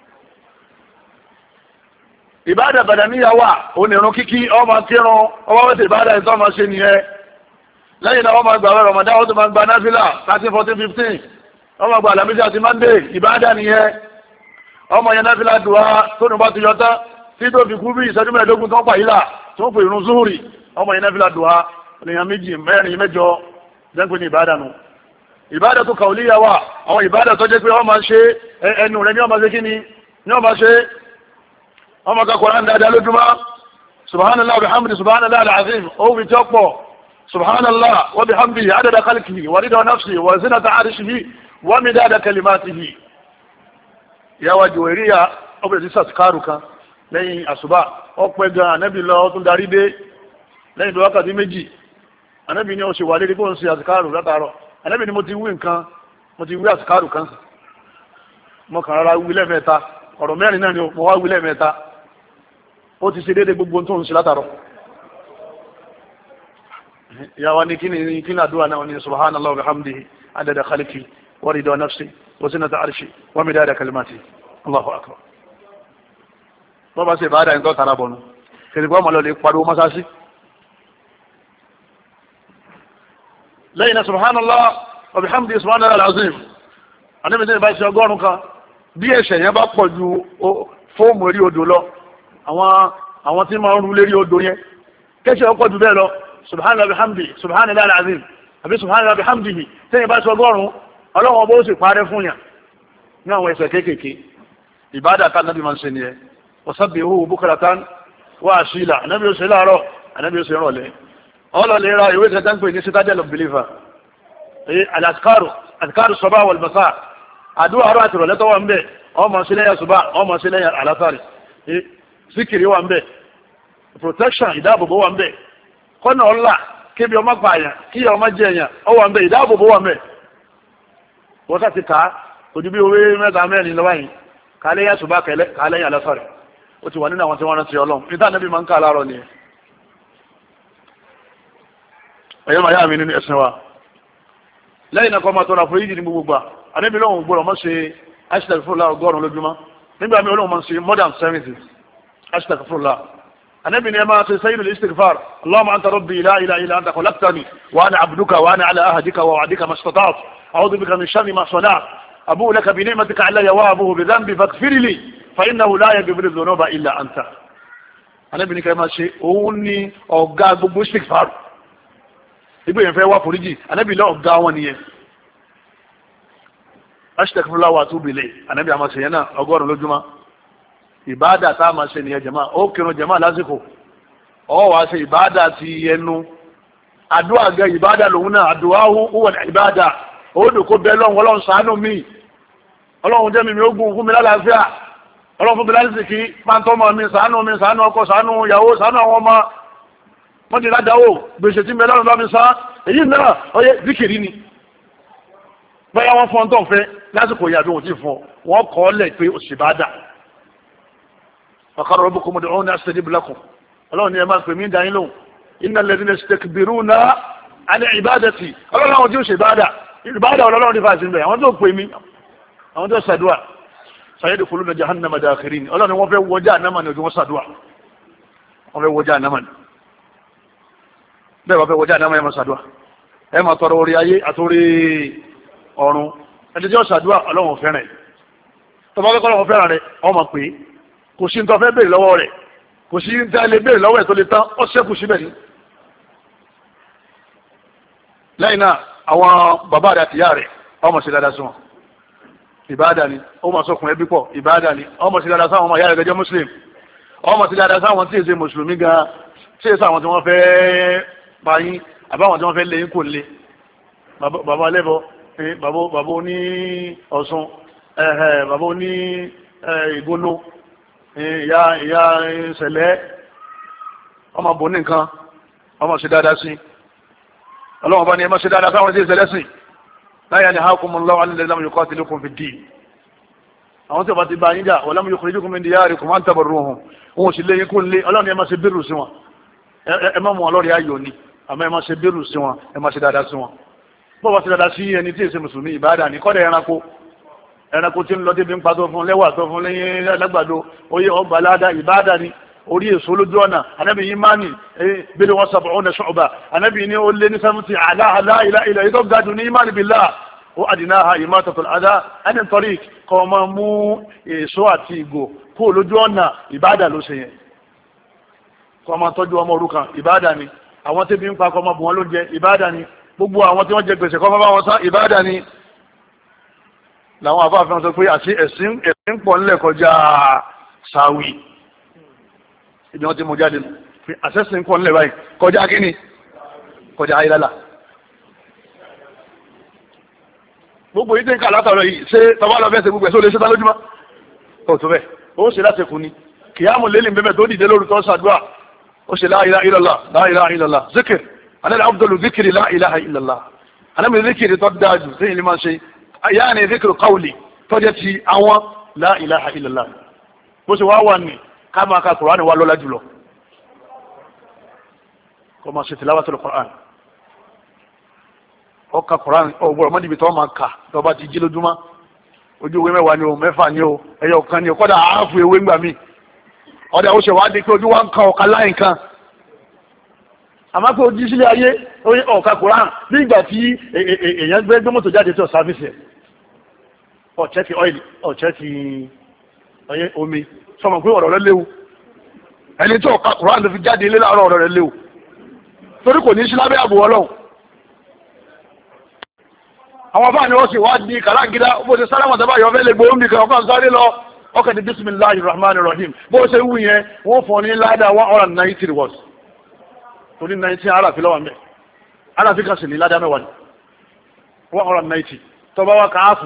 ìbádà bàdàníyà wà onírun kíkí ọmọ kírun ọwọ́ wẹ́tẹ̀ ìbádà ìtọ́ ọmọ ṣe nìyẹn lẹ́yìn náà wọ́n máa gbà wẹ́ Ramadan wọ́n tó máa gba náfìlà 13 14 15 wọ́n máa gba alamisi àti mande ìbádà nìyẹn ọmọ yẹn náfìlà dùwà tó nù bá ti yọ tán tí tó fi kú bí ìṣẹ́jú mẹ́ẹ̀ẹ́dógún tó ń pa ìlà tó ń pè irun zuhuri ọmọ yẹn náfìlà dùwà ènìyàn méjì mẹ́rin mẹ́jọ jẹ́ǹpé ní ìbádà nù ìbádà tó kàwélíyà wà àwọn ìbádà tó jẹ́ pé wọ́n máa ṣe ẹnu rẹ̀ ní wọ́n máa ṣe kí ni ní wọ́n máa ṣe ọmọ ka Kùránì dáadáa lójúmọ́ subhanallah wa bihamdi subhanallah al-azim ó fi jọ́ pọ̀ subhanallah wa bihamdi adada khalqihi wa rida nafsihi wa zinata arshihi wa midada kalimatihi ìyàwó Juwairiya ọbẹ̀rẹ̀ sí sàtìkárù kan lẹ́yìn àṣùbà ọpẹ́ gan anábì lọ tún darí dé lẹ́yìn tó wákàtí méjì anábì ní oṣù wà lérí kó ń ṣe àtìkárù látàárọ̀ anábì ní mo ti wí àtìkárù kan mo kàn rárá wí lẹ́ẹ̀mẹ́ta ọ̀rọ̀ mẹ́rin náà ni mo wá wí lẹ́ẹ̀mẹ́ta ó ti ṣe déédéé gbogbo tó ń ṣe látàárọ̀ ìyàwó ní kíni àdúrà náà ní subhanallah wa bihamdihi adada khalqi wa rida nafsi wa zinata arshi wa midada kalimati Allahu akbar bọ́ bá ṣe ìbáadà ní tó tara bọ̀nù kìrìkọ́ ọmọ lọ lè pariwo mọ́sáàsì lẹ́yìn náà subhanallah wa bihamdihi subhanallah al-azim anábìsí ìbá ṣe ọgọ́rùn kan bí ẹ̀ṣẹ̀ yẹn bá pọ̀ ju fóòmù orí odò lọ àwọn tí máa ń rú lérí odò yẹn kẹ́ṣẹ̀ ọkọ̀ jù bẹ́ẹ̀ lọ subhanallah bihamdihi subhanallah al-azim àbí subhanallah bihamdihi tẹ́yìn bá ṣe ọgọ́rùn ọlọ́wọ́n bó sì parẹ́ fún yàn ní àwọn ẹ̀ṣẹ̀ kéékèèké ìbádà tá nábì máa ń ṣe nìyẹn wasabbihuhu bukratan wa asila ànábì ó ṣe láàárọ̀ ànábì ó ṣe rọ̀lẹ́ ọlọ́lẹ̀ ra ìwé kẹta ń pè ní citadel of believer al-azkaru sabah wal masa àdúrà àrọ̀ àti ìrọ̀lẹ́ tó wà ń bẹ̀ ọmọ sílẹ̀yà ṣùgbà ọmọ sílẹ̀yà àlátàrí síkìrì wà ń bẹ̀ protection ìdáàbòbò wà ń bẹ̀ kọ́nà ọlá kébi ọmọ pààyàn kí ọmọ jẹ èèyàn ọ wà ń bẹ̀ ìdáàbòbò wà ń bẹ̀ wọ́n sá ti kàá ojú bí owó mẹ́ta mẹ́rin lọ́wọ́ yìí kàlẹ́yà ṣùgbà kàlẹ́yà àlátàrí ó ti wà nínú àwọn tí wọ́n rántí ọlọ́run níta níbi máa ń ká láàárọ̀ ni ẹ̀yọ́ màá yá mi nínú ẹ̀sìn wa lẹ́yìn náà kọ́ máa tọrọ àforíjì ní gbogbo gbà àníbi lóhùn gbọ́dọ̀ mọ́ ṣe astaghfirullah ọgọ́rùn lójúmọ́ nígbà mi olóhùn máa ṣe more than 70 astaghfirullah àníbi ni ẹ máa ṣe sayyidul istighfar allahumma anta rabbi la ilaha illa anta khalaqtani wa ana abduka wa ana ala ahdika wa wa'dika mastata'tu a'udhu bika min sharri ma sana'tu abu'u laka bi ni'matika alayya wa abu'u bi dhanbi faghfir li fa innahu la yaghfiru dhunuba illa anta àníbi ni kẹ́ máa ṣe òun ni ọ̀gá gbogbo istighfar ìgbé yẹn fẹ́ wá foríjì ànábì lọ ọ̀gá wọn nìyẹn astaghfirullah wa atubu ilayh ànábì àmà sèyẹn náà ọgọ́rùn lójúmọ́ ìbáàdà tá a máa ṣe nìyẹn jẹ̀má ó kírun jẹ̀má lásìkò ọ wàá ṣe ìbáàdà ti ẹnu àdúrà gẹ ìbáàdà lòun náà àdúrà huwa ìbáàdà ó dùn kó bẹ lọ́hùn ọlọ́run ṣàánú mi ọlọ́run jẹ́ mi ogun fún mi lálàáfíà ọlọ́run fún mi lálàáfíà pàǹtọ́mọ mi ṣàánú ọkọ ṣàánú ìyàwó ṣàánú àwọn ọmọ wọ́n ti ládàáwò gbèsè tí mẹ́lọ́rùn bá mi sá èyí náà ọyẹ́ zikiri ni báyá wọ́n fọ́n tó ń fẹ́ lásìkò ìyàbí wọ́n ti fọ́ wọ́n kọ́ lẹ̀ pé òsì bá dà ọ̀kadà rabbukum ud'uni astajib lakum ọlọ́run ni ẹ máa pè mí dáyín lóhùn innal ladhina yastakbiruna an ibadati ọlọ́run àwọn tí ó ṣe ìbádà ọlọ́run ní fàṣẹ bẹ́ẹ̀ àwọn tó pè mí àwọn tó ṣàdúà sayadkhuluna jahannama dakhirin ọlọ́run wọ́n fẹ́ wọjá ànámà ní ojú wọn ṣàdúà wọ́n fẹ́ wọjá ànámà ní bẹ́ẹ̀ bá fẹ́ wọjá àdámọ́ ẹ máa ṣàdúà ẹ máa tọrọ orí ayé àtòrí ọ̀run ẹni tí ó ṣàdúà ọlọ́run fẹ́ràn tó bá fẹ́ kọ́lọ́run fẹ́ràn rẹ ọmọ pé kò sí tó fẹ́ béèrè lọ́wọ́ rẹ̀ kò sí tó lè béèrè lọ́wọ́ ẹ̀ tó lè tán ó ṣẹ́kù síbẹ̀ ní. lẹ́yìn náà àwọn bàbá rẹ̀ àti ìyá rẹ̀ ọmọ sí dáadáa sí wọn ìbáàdà ni ó máa sọkùn ẹbí pọ̀ ìbáàdà ni ọmọ sí dáadáa sáwọn ọmọ ìyá rẹ̀ gẹ́gẹ́ muslim ọmọ sí dáadáa sáwọn tí èsè mùsùlùmí gan tí èsè àwọn tí wọ́n fẹ́ payín àbáwọn tí wọ́n fẹ́ lẹ́yìn kò lé bàbá lẹ́bọ bàbá oní ọ̀ṣun bàbá oní ìgbónú ìyá ìṣẹ̀lẹ̀ ọmọ bò ní nǹkan ọmọ sí dáadáa sí ọlọ́wọ́n bá ní ẹmọ́ sí dáadáa sáwọn tí ìṣẹ̀lẹ̀ sí la yanhakumullahu 'anil ladhina lam yuqatilukum fid-din àwọn tí ó bá ti bá yín jà wa lam yukhrijukum min diyarikum an tabarruhum wọn ò sì lé yín kó lé ọlọ́run ẹ máa ṣe bírù sí wọn ẹ má mú ọlọ́run ayò ní àmọ́ ẹ máa ṣe bírù sí wọn ẹ máa ṣe dáadáa sí wọn bọ́ bá ṣe dáadáa sí ẹni tí èsè mùsùlùmí ìbáadà ní kọ́dẹ̀ ẹranko tí ń lọ débi ń pa tó fún lẹ́wà tó fún lẹ́yìn lágbàdo oyè ọgbà aládà ìbáadà ní orí èso lójú ọ̀nà anábì yìí máa ní bílẹ̀ wọn sọ̀bọ̀ ọ̀nà ṣọ̀ọ̀bà anábì ní ó lé ní 70 àláhàlá ilẹ̀ ìtọ́ gádùn ní ìmáàlì billah ó àdínáha ìmátàtọ̀ àdá ẹni tọ́rí kọ́ máa mú èso àti ìgò kó lójú ọ̀nà ìbáadà ló ṣe yẹn kọ́ máa tọ́jú ọmọ òrukàn ìbáadà ni àwọn tẹ́bí ń pa kọ́ máa bù wọn lóúnjẹ ìbáadà ni gbogbo àwọn tí wọ́n jẹ gbèsè kọ́ máa bá wọn san ìbáadà ni làwọn afáàfin sọ pé àti ẹ̀sìn pọ̀ ńlẹ̀ kọjá sáwì ibi wọn ti mú jáde fi àṣẹ́sìn pọ̀ ńlẹ̀ báyìí kọjá kíni kọjá ayélujára gbogbo yìí tẹ́ ń kà látàrọ yìí ṣé tọba lọ bẹ́ẹ̀ ṣe gbogbo ẹ̀ só lè ṣe tá lójúmọ́ ó tó bẹ́ẹ̀ ó ṣe láti kù ni kìyàmù lélẹ̀ bẹ́ẹ̀ tó dìde lórí tó ṣàdúrà ó ṣe la ilaha illallah la ilaha illallah zikir alẹ́ abdul zikiri la ilaha illallah alẹ́ zikiri tó dájú sí ilé máa ṣe yáàni zikiri qawli tó jẹ́ ti àwọn la ilaha illallah bó ṣe wá wà ní ká máa ka Kùránì wà lọ́lá jùlọ kó máa ṣe tilawatul Qur'an ọkà Kùránì ọgbọ̀rọ̀ mọ́dìbí tó máa kà tó bá ti jí lójúmọ́ ojú ewé mẹ́wàá ni o mẹ́fà ni o ẹyọ kan ni o kọ́dà àáfù ewé ń gbà mí ọdẹ ó ṣe wá di pé ojú wa ń kan ọ̀ka láì kan àmọ́ pé ojú sílé ayé ọ̀ka Kùránì bí ìgbà tí èèyàn gbé mọ́tò jáde tí ọ̀ sáfíìsì ẹ̀ ọ̀chẹ́kì ọ́ìlì ọ̀chẹ́kì omi sọmọ pé ọ̀rọ̀ rẹ léwu ẹni tí ọ̀ka Kùránì fi jáde ilé láàárọ̀ ọ̀rọ̀ rẹ léwu torí kò ní sí lábẹ́ àbò Ọlọ́run àwọn bá ní wọ́n sì wá di kàlágídá bó ṣe sálámà tàbá yọ fẹ́ lè gbóhùn nìkan ọkàn sáré lọ ọkàn ní bismillahir rahmanir rahim bó ṣe wù yẹn wọ́n fọ́ ní ládà 190 rewards tó ní 19 aráàfin lọ́wọ́ mẹ́ aráàfin kan sì ní ládà mẹ́wàá ní 190 tó bá wá káàfù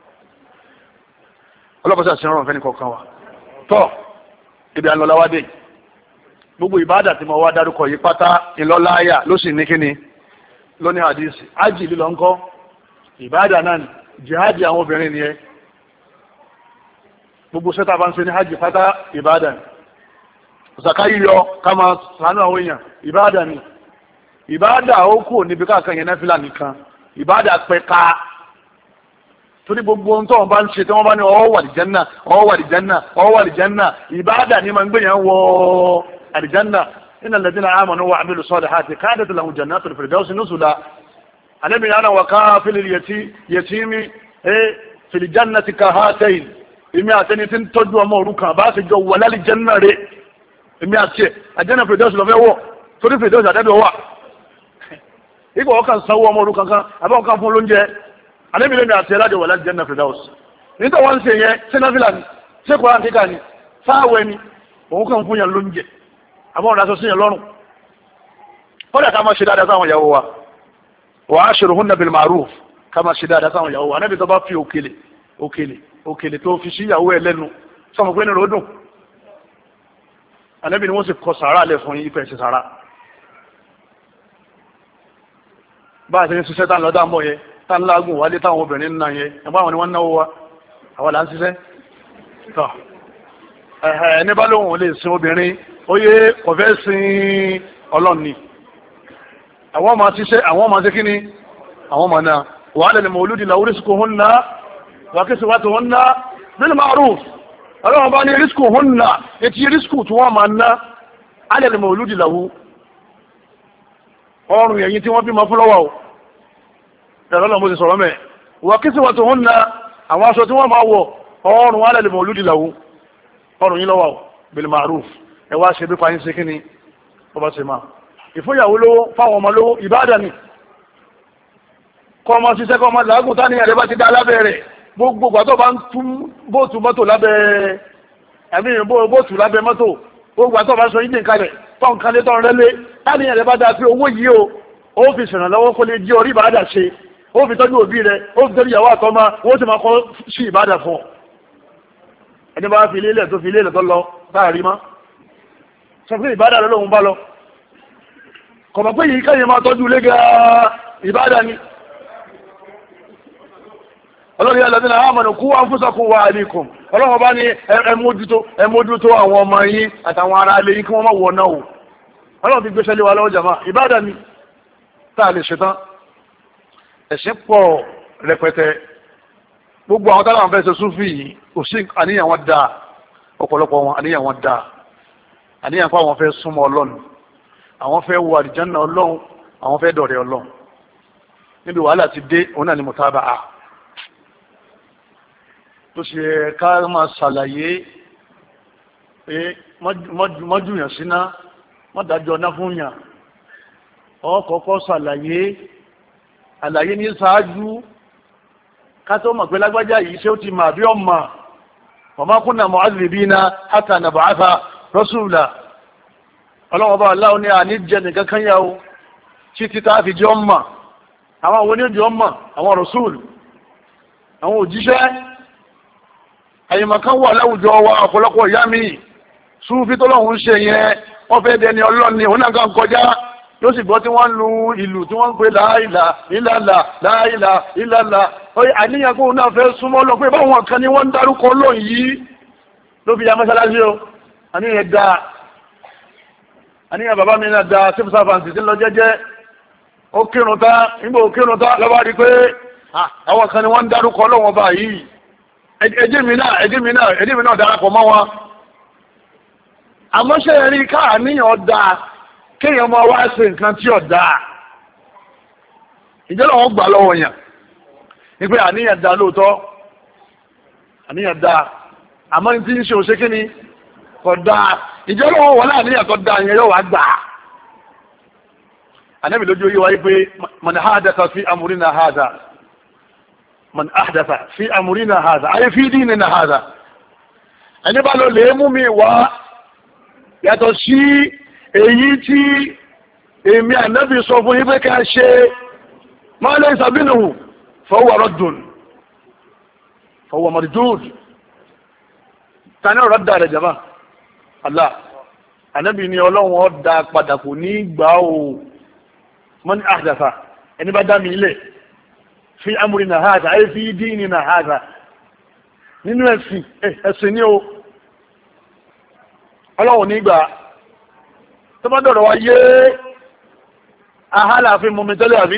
ọlọ́pàá sí àṣírán fẹ́ni kọ̀ọ̀kan wa tọ́ ibi àlọ́láwádé gbogbo ìbádà tí mo wá dárúkọ yìí pátá ìlọ́láyà ló sì ní kíni lóní hadisi ájì lílọ ńkọ́ ìbádà náà ni jihadi àwọn obìnrin ni ẹ gbogbo sẹ́ta bá ń ṣe ní hajji pátá ìbádà ni zaka yíyọ ká máa ṣàánú àwọn èèyàn ìbádà ni ìbádà ó kò níbi káàkan yẹn náfìlà nìkan ìbádà pẹ̀ka torí gbogbo ohun tó wọn bá ń ṣe tí wọn bá ní ọwọ́ wà àlìjánná ọwọ́ wà àlìjánná ọwọ́ wà àlìjánná ìbádà ni máa ń gbìyànjú wọ àlìjánná innal ladhina amanu wa amilu salihati kanat lahum jannatul firdausi nuzula anabi yana wa kafil yatimi fil jannati ka hatayn imi ateni tin tọ́jú ọmọ òrukàn bá ṣe jọ wà lálì janna re imi ati àjẹ́nà firdaus lọ fẹ́ wọ̀ torí firdaus adabi wà iko kan sanwó ọmọ òrukàn kan aba kan fún lóúnjẹ anabi le mi ati lade wà lálì janna firdaus ni to wọ́n ṣe yẹn ṣe nafila ni ṣe Quran kíkà ni sawe ni òun kan fún yan lóúnjẹ aba on raso sin yan lọ́rùn ó dá ká má ṣe dáadáa sáwọn ìyàwó wa وعاشرهن بالمعروف كما شداد سان ياو Ànábì tó bá fi òkèlè tó fi sí ìyàwó ẹ̀ lẹ́nu sọ mo pé ní rodun Ànábì ni wọ́n sì kọ sàárà lẹ̀ fún ife ṣe sàárà bá ṣe ń ṣiṣẹ́ tán lọ́dá mọ́ yẹ tán lágùn wálé táwọn obìnrin náà yẹ ẹgbẹ́ àwọn ni wọ́n náwó wa àwọn là ń ṣiṣẹ́ tọ́ ẹni bá lóhun lè sin obìnrin ó yé kọ̀fẹ́ sin ọlọ́ni àwọn ọmọ ṣiṣẹ́ àwọn ọmọ ṣe kí ni àwọn ọmọ náà wà lẹ́lẹ̀ mọ̀lúdì la rizquhunna wa kiswatuhunna bil ma'ruf ọlọ́wọ́n bá ní rizquhunna etí rísíkù tí wọ́n máa ná alẹ́lẹ̀ mọ̀lúdì lahu ọrùn ẹ̀yìn tí wọ́n bí ma fún lọ́wọ́ ẹ̀rọ lọ́mọ ti sọ̀rọ̀ mẹ́ wa kiswatuhunna àwọn aṣọ tí wọ́n máa wọ̀ ọrùn alẹ́lẹ̀ mọ̀lúdì lahu ọrùn yìí lọ́wọ́ bil ma'ruf ẹ wá ṣe bí fàyín ṣe kí ni ọba ṣe máa ìfúnyàwó lówó fáwọn ọmọ lówó ìbádà ni kọ́ ọmọ ṣiṣẹ́ kọ́ ọmọ làágùn táníyàn rẹ bá ti dá lábẹ́ rẹ̀ gbogbo ìgbà tó bá ń tún bóòtù mọ́tò lábẹ́ ẹ̀mí bóòtù lábẹ́ mọ́tò gbogbo ìgbà tó bá sọ yín kalẹ̀ tó ń kalẹ̀ tó ń rẹ́lé táníyàn rẹ bá dáa pé owó yìí ó fi ṣèrànlọ́wọ́ kó lè jí orí ìbádà ṣe ó fi tọ́jú òbí rẹ ó fi tọ́jú ìyàwó àtọ́mọ owó ti máa kọ́ sí ìbádà fún ọ ẹni bá fi ilé tó fi ilé tó lọ táàrí mọ́ sọ pé ìbádà lọ lóun bá lọ kọ̀mọ̀ pé yìí káyẹ máa tọ́jú ilé gẹ́gẹ́ ìbádà ni ọlọ́run yà lọ́dún náà àmọ̀nà kú anfusakum wa ahlikum ọlọ́run bá ní ẹmójútó àwọn ọmọ yín àtàwọn ará ilé yín kí wọ́n má wọ̀ náà o ọlọ́run ti gbéṣẹ́ lé wa lọ́wọ́ jàmá ìbádà ni tá a lè ṣetán ẹ̀sìn pọ̀ rẹpẹtẹ gbogbo àwọn táwọn fẹ́ ṣe súnfì yìí kò sí àníyàn wọn dáa ọ̀pọ̀lọpọ̀ wọn àníyàn wọn dáa àníyàn pé àwọn fẹ́ súnmọ́ ọlọ́run àwọn fẹ́ wọ àlìjánná ọlọ́run àwọn fẹ́ dọ̀rẹ́ ọlọ́run níbi wàhálà ti dé òun náà ni mùtábàá tó ṣe ká máa ṣàlàyé pé mọ́júyàn síná mọ́dájọ́ ọ̀nà fún yàn ọkọ̀ọ̀kọ́ ṣàlàyé àlàyé ní ṣáájú ká tó mọ̀ pé lágbájá yìí ṣé ó ti mà bí ọmọ wa kunna mu'adhibina hatta nab'atha rasula ọlọ́wọ́ bá aláwọ̀ ní àní jẹ́ nìkan kan yà ó títí tá a fi jẹ́ ọmọ àwọn àwọn oníjẹ́ ọmọ àwọn rasul àwọn òjíṣẹ́ àyèmọ̀kan wà láwùjọ wa ọ̀pọ̀lọpọ̀ ìyá mi súnfí tó lọ́hùn ń ṣe yẹn wọ́n fẹ́ dẹni ọlọ́ni òun náà kan kọjá yóò sì gbọ́ tí wọ́n lu ìlú tí wọ́n ń pè láìlà ìlàlà láìlà ìlàlà oye àníyàn kó náà fẹ́ súnmọ́ lọ pé báwọn kan ni wọ́n ń dárúkọ lóhùn yìí ló fi ya mọ́sálásí o àníyàn dáa àníyàn bàbá mi náà dáa civil servant ti lọ jẹ́jẹ́ ó kírun tá nígbà ó kírun tá lọ́wọ́ rí pé àwọn kan ni wọ́n ń dárúkọ lóhùn ọba yìí ẹjẹ́ mi náà darapọ̀ mọ́ wọn àmọ́ ṣe rí káàníyàn dáa kéèyàn máa wá ṣe nǹkan tí ò dáa ìjọba wọn gbà lọ́wọ́ yàn ní pé àníyàn dáa lóòótọ́ àníyàn dáa àmọ́ ní tí ń ṣe òṣèké ni kò dáa ìjọba wọn wọlé àníyàn tó dáa yẹn yóò wá gbà á ànábì lójú yìí wáyé pé man ahdatha fi amrina hadha man ahdatha fi amrina hadha ayé fi dinina hadha ẹni bá lọ lè mú mi wá yàtọ̀ sí èyí tí èmi ànábì sọ fún yín pé ká ṣe ma laysa minhu fahuwa raddun fahuwa mardud tani ọ̀rọ̀ dà rẹ̀ jama Allah ànábì ni ọlọ́run ó dá padà kò ní gbà ó man ahdatha ẹni bá dá mi ilẹ̀ fi amrina hadha ayé fi dinina hadha nínú ẹ̀sìn ní o ọlọ́run nígbà tó bá dọ̀rọ̀ wá yé aha láàfin mọ̀mí tẹ́lẹ̀ àbí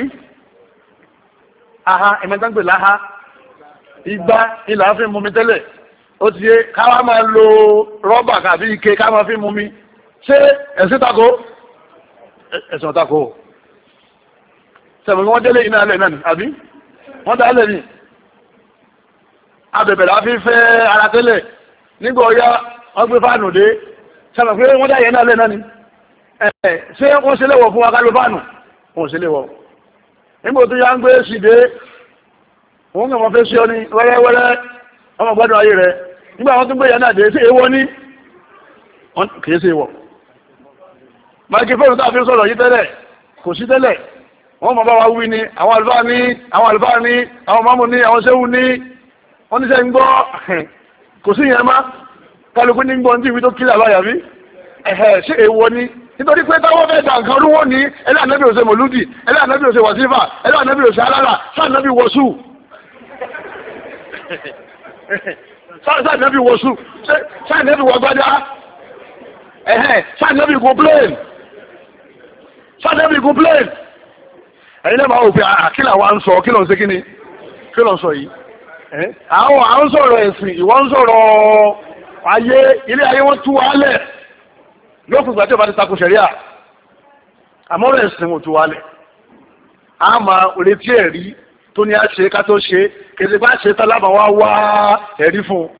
aha ẹ̀mẹ́tàǹpẹ̀ láha igbá ìlàáfin mọ̀mí tẹ́lẹ̀ ó ti yé káwá máa lo rọ́bà kàbí ike ká máa fi mọ̀mí ṣé ẹ̀sìn tako ẹ̀sìn tako sẹ̀mọ̀ wọ́n délé iná alẹ́ náà ni àbí wọ́n dá alẹ́ ni abẹ̀bẹ̀ láfi fẹ́ ara tẹ́lẹ̀ nígbà ọ̀yá wọ́n gbé fáànù dé sẹ̀mọ̀ pé wọ́n dá yẹn náà alẹ́ náà ni ṣé wọ́n ṣe léwọ̀ fún wa ká ló fáànù wọ́n ṣe léwọ̀ nígbà tó yá ń gbé ṣìdé wọ́n kàn wọ́n fẹ́ ṣe ọ ní wẹ́rẹ́wẹ́rẹ́ ọmọ gbádùn ayé rẹ̀ nígbà wọ́n tún gbé yẹn náà dé sí ewọ́ ní kìí ṣe ewọ̀ máikrófóònù tá a fi sọ̀rọ̀ yìí tẹ́lẹ̀ kò sí tẹ́lẹ̀ wọ́n mọ̀ bá wa wí ni àwọn àlùfáà ní àwọn mámù ní àwọn ṣéwù ní wọ́n ní sẹ́ ń gbọ́ kò sí yẹn má kálukú ní gbọ́n tí ìwé tó kílẹ̀ àbáyà bí ṣé èèwọ̀ ni nítorí pé táwọn fẹ́ dà nǹkan rúwọ́ ní ẹlẹ́ ànábì òṣè mọ̀lúdì ẹlẹ́ ànábì òṣè wàsífà ẹlẹ́ ànábì òṣè alára sáànábì wọ̀ṣù sáànábì wọ̀ṣù sáànábì wọ̀gbádá sáànábì gùn plane ẹ̀yin lẹ́bàá òfin àkílà wa ń sọ kí ló ń ṣe kí ni kí ló ń sọ yìí àwọn à ń sọ̀rọ̀ ẹ̀sìn ìwọ ń sọ̀rọ̀ ayé ilé ayé wọ́n tú wálẹ̀ lókùn ìgbà tí ó bá ti takò ṣẹ̀ríà àmọ́rọ̀ ẹ̀sìn ò tú wálẹ̀ a máa retí ẹ̀rí tó ní a ṣe ká tó ṣe kèsì bá ṣe tálábà wá ẹ̀rí fún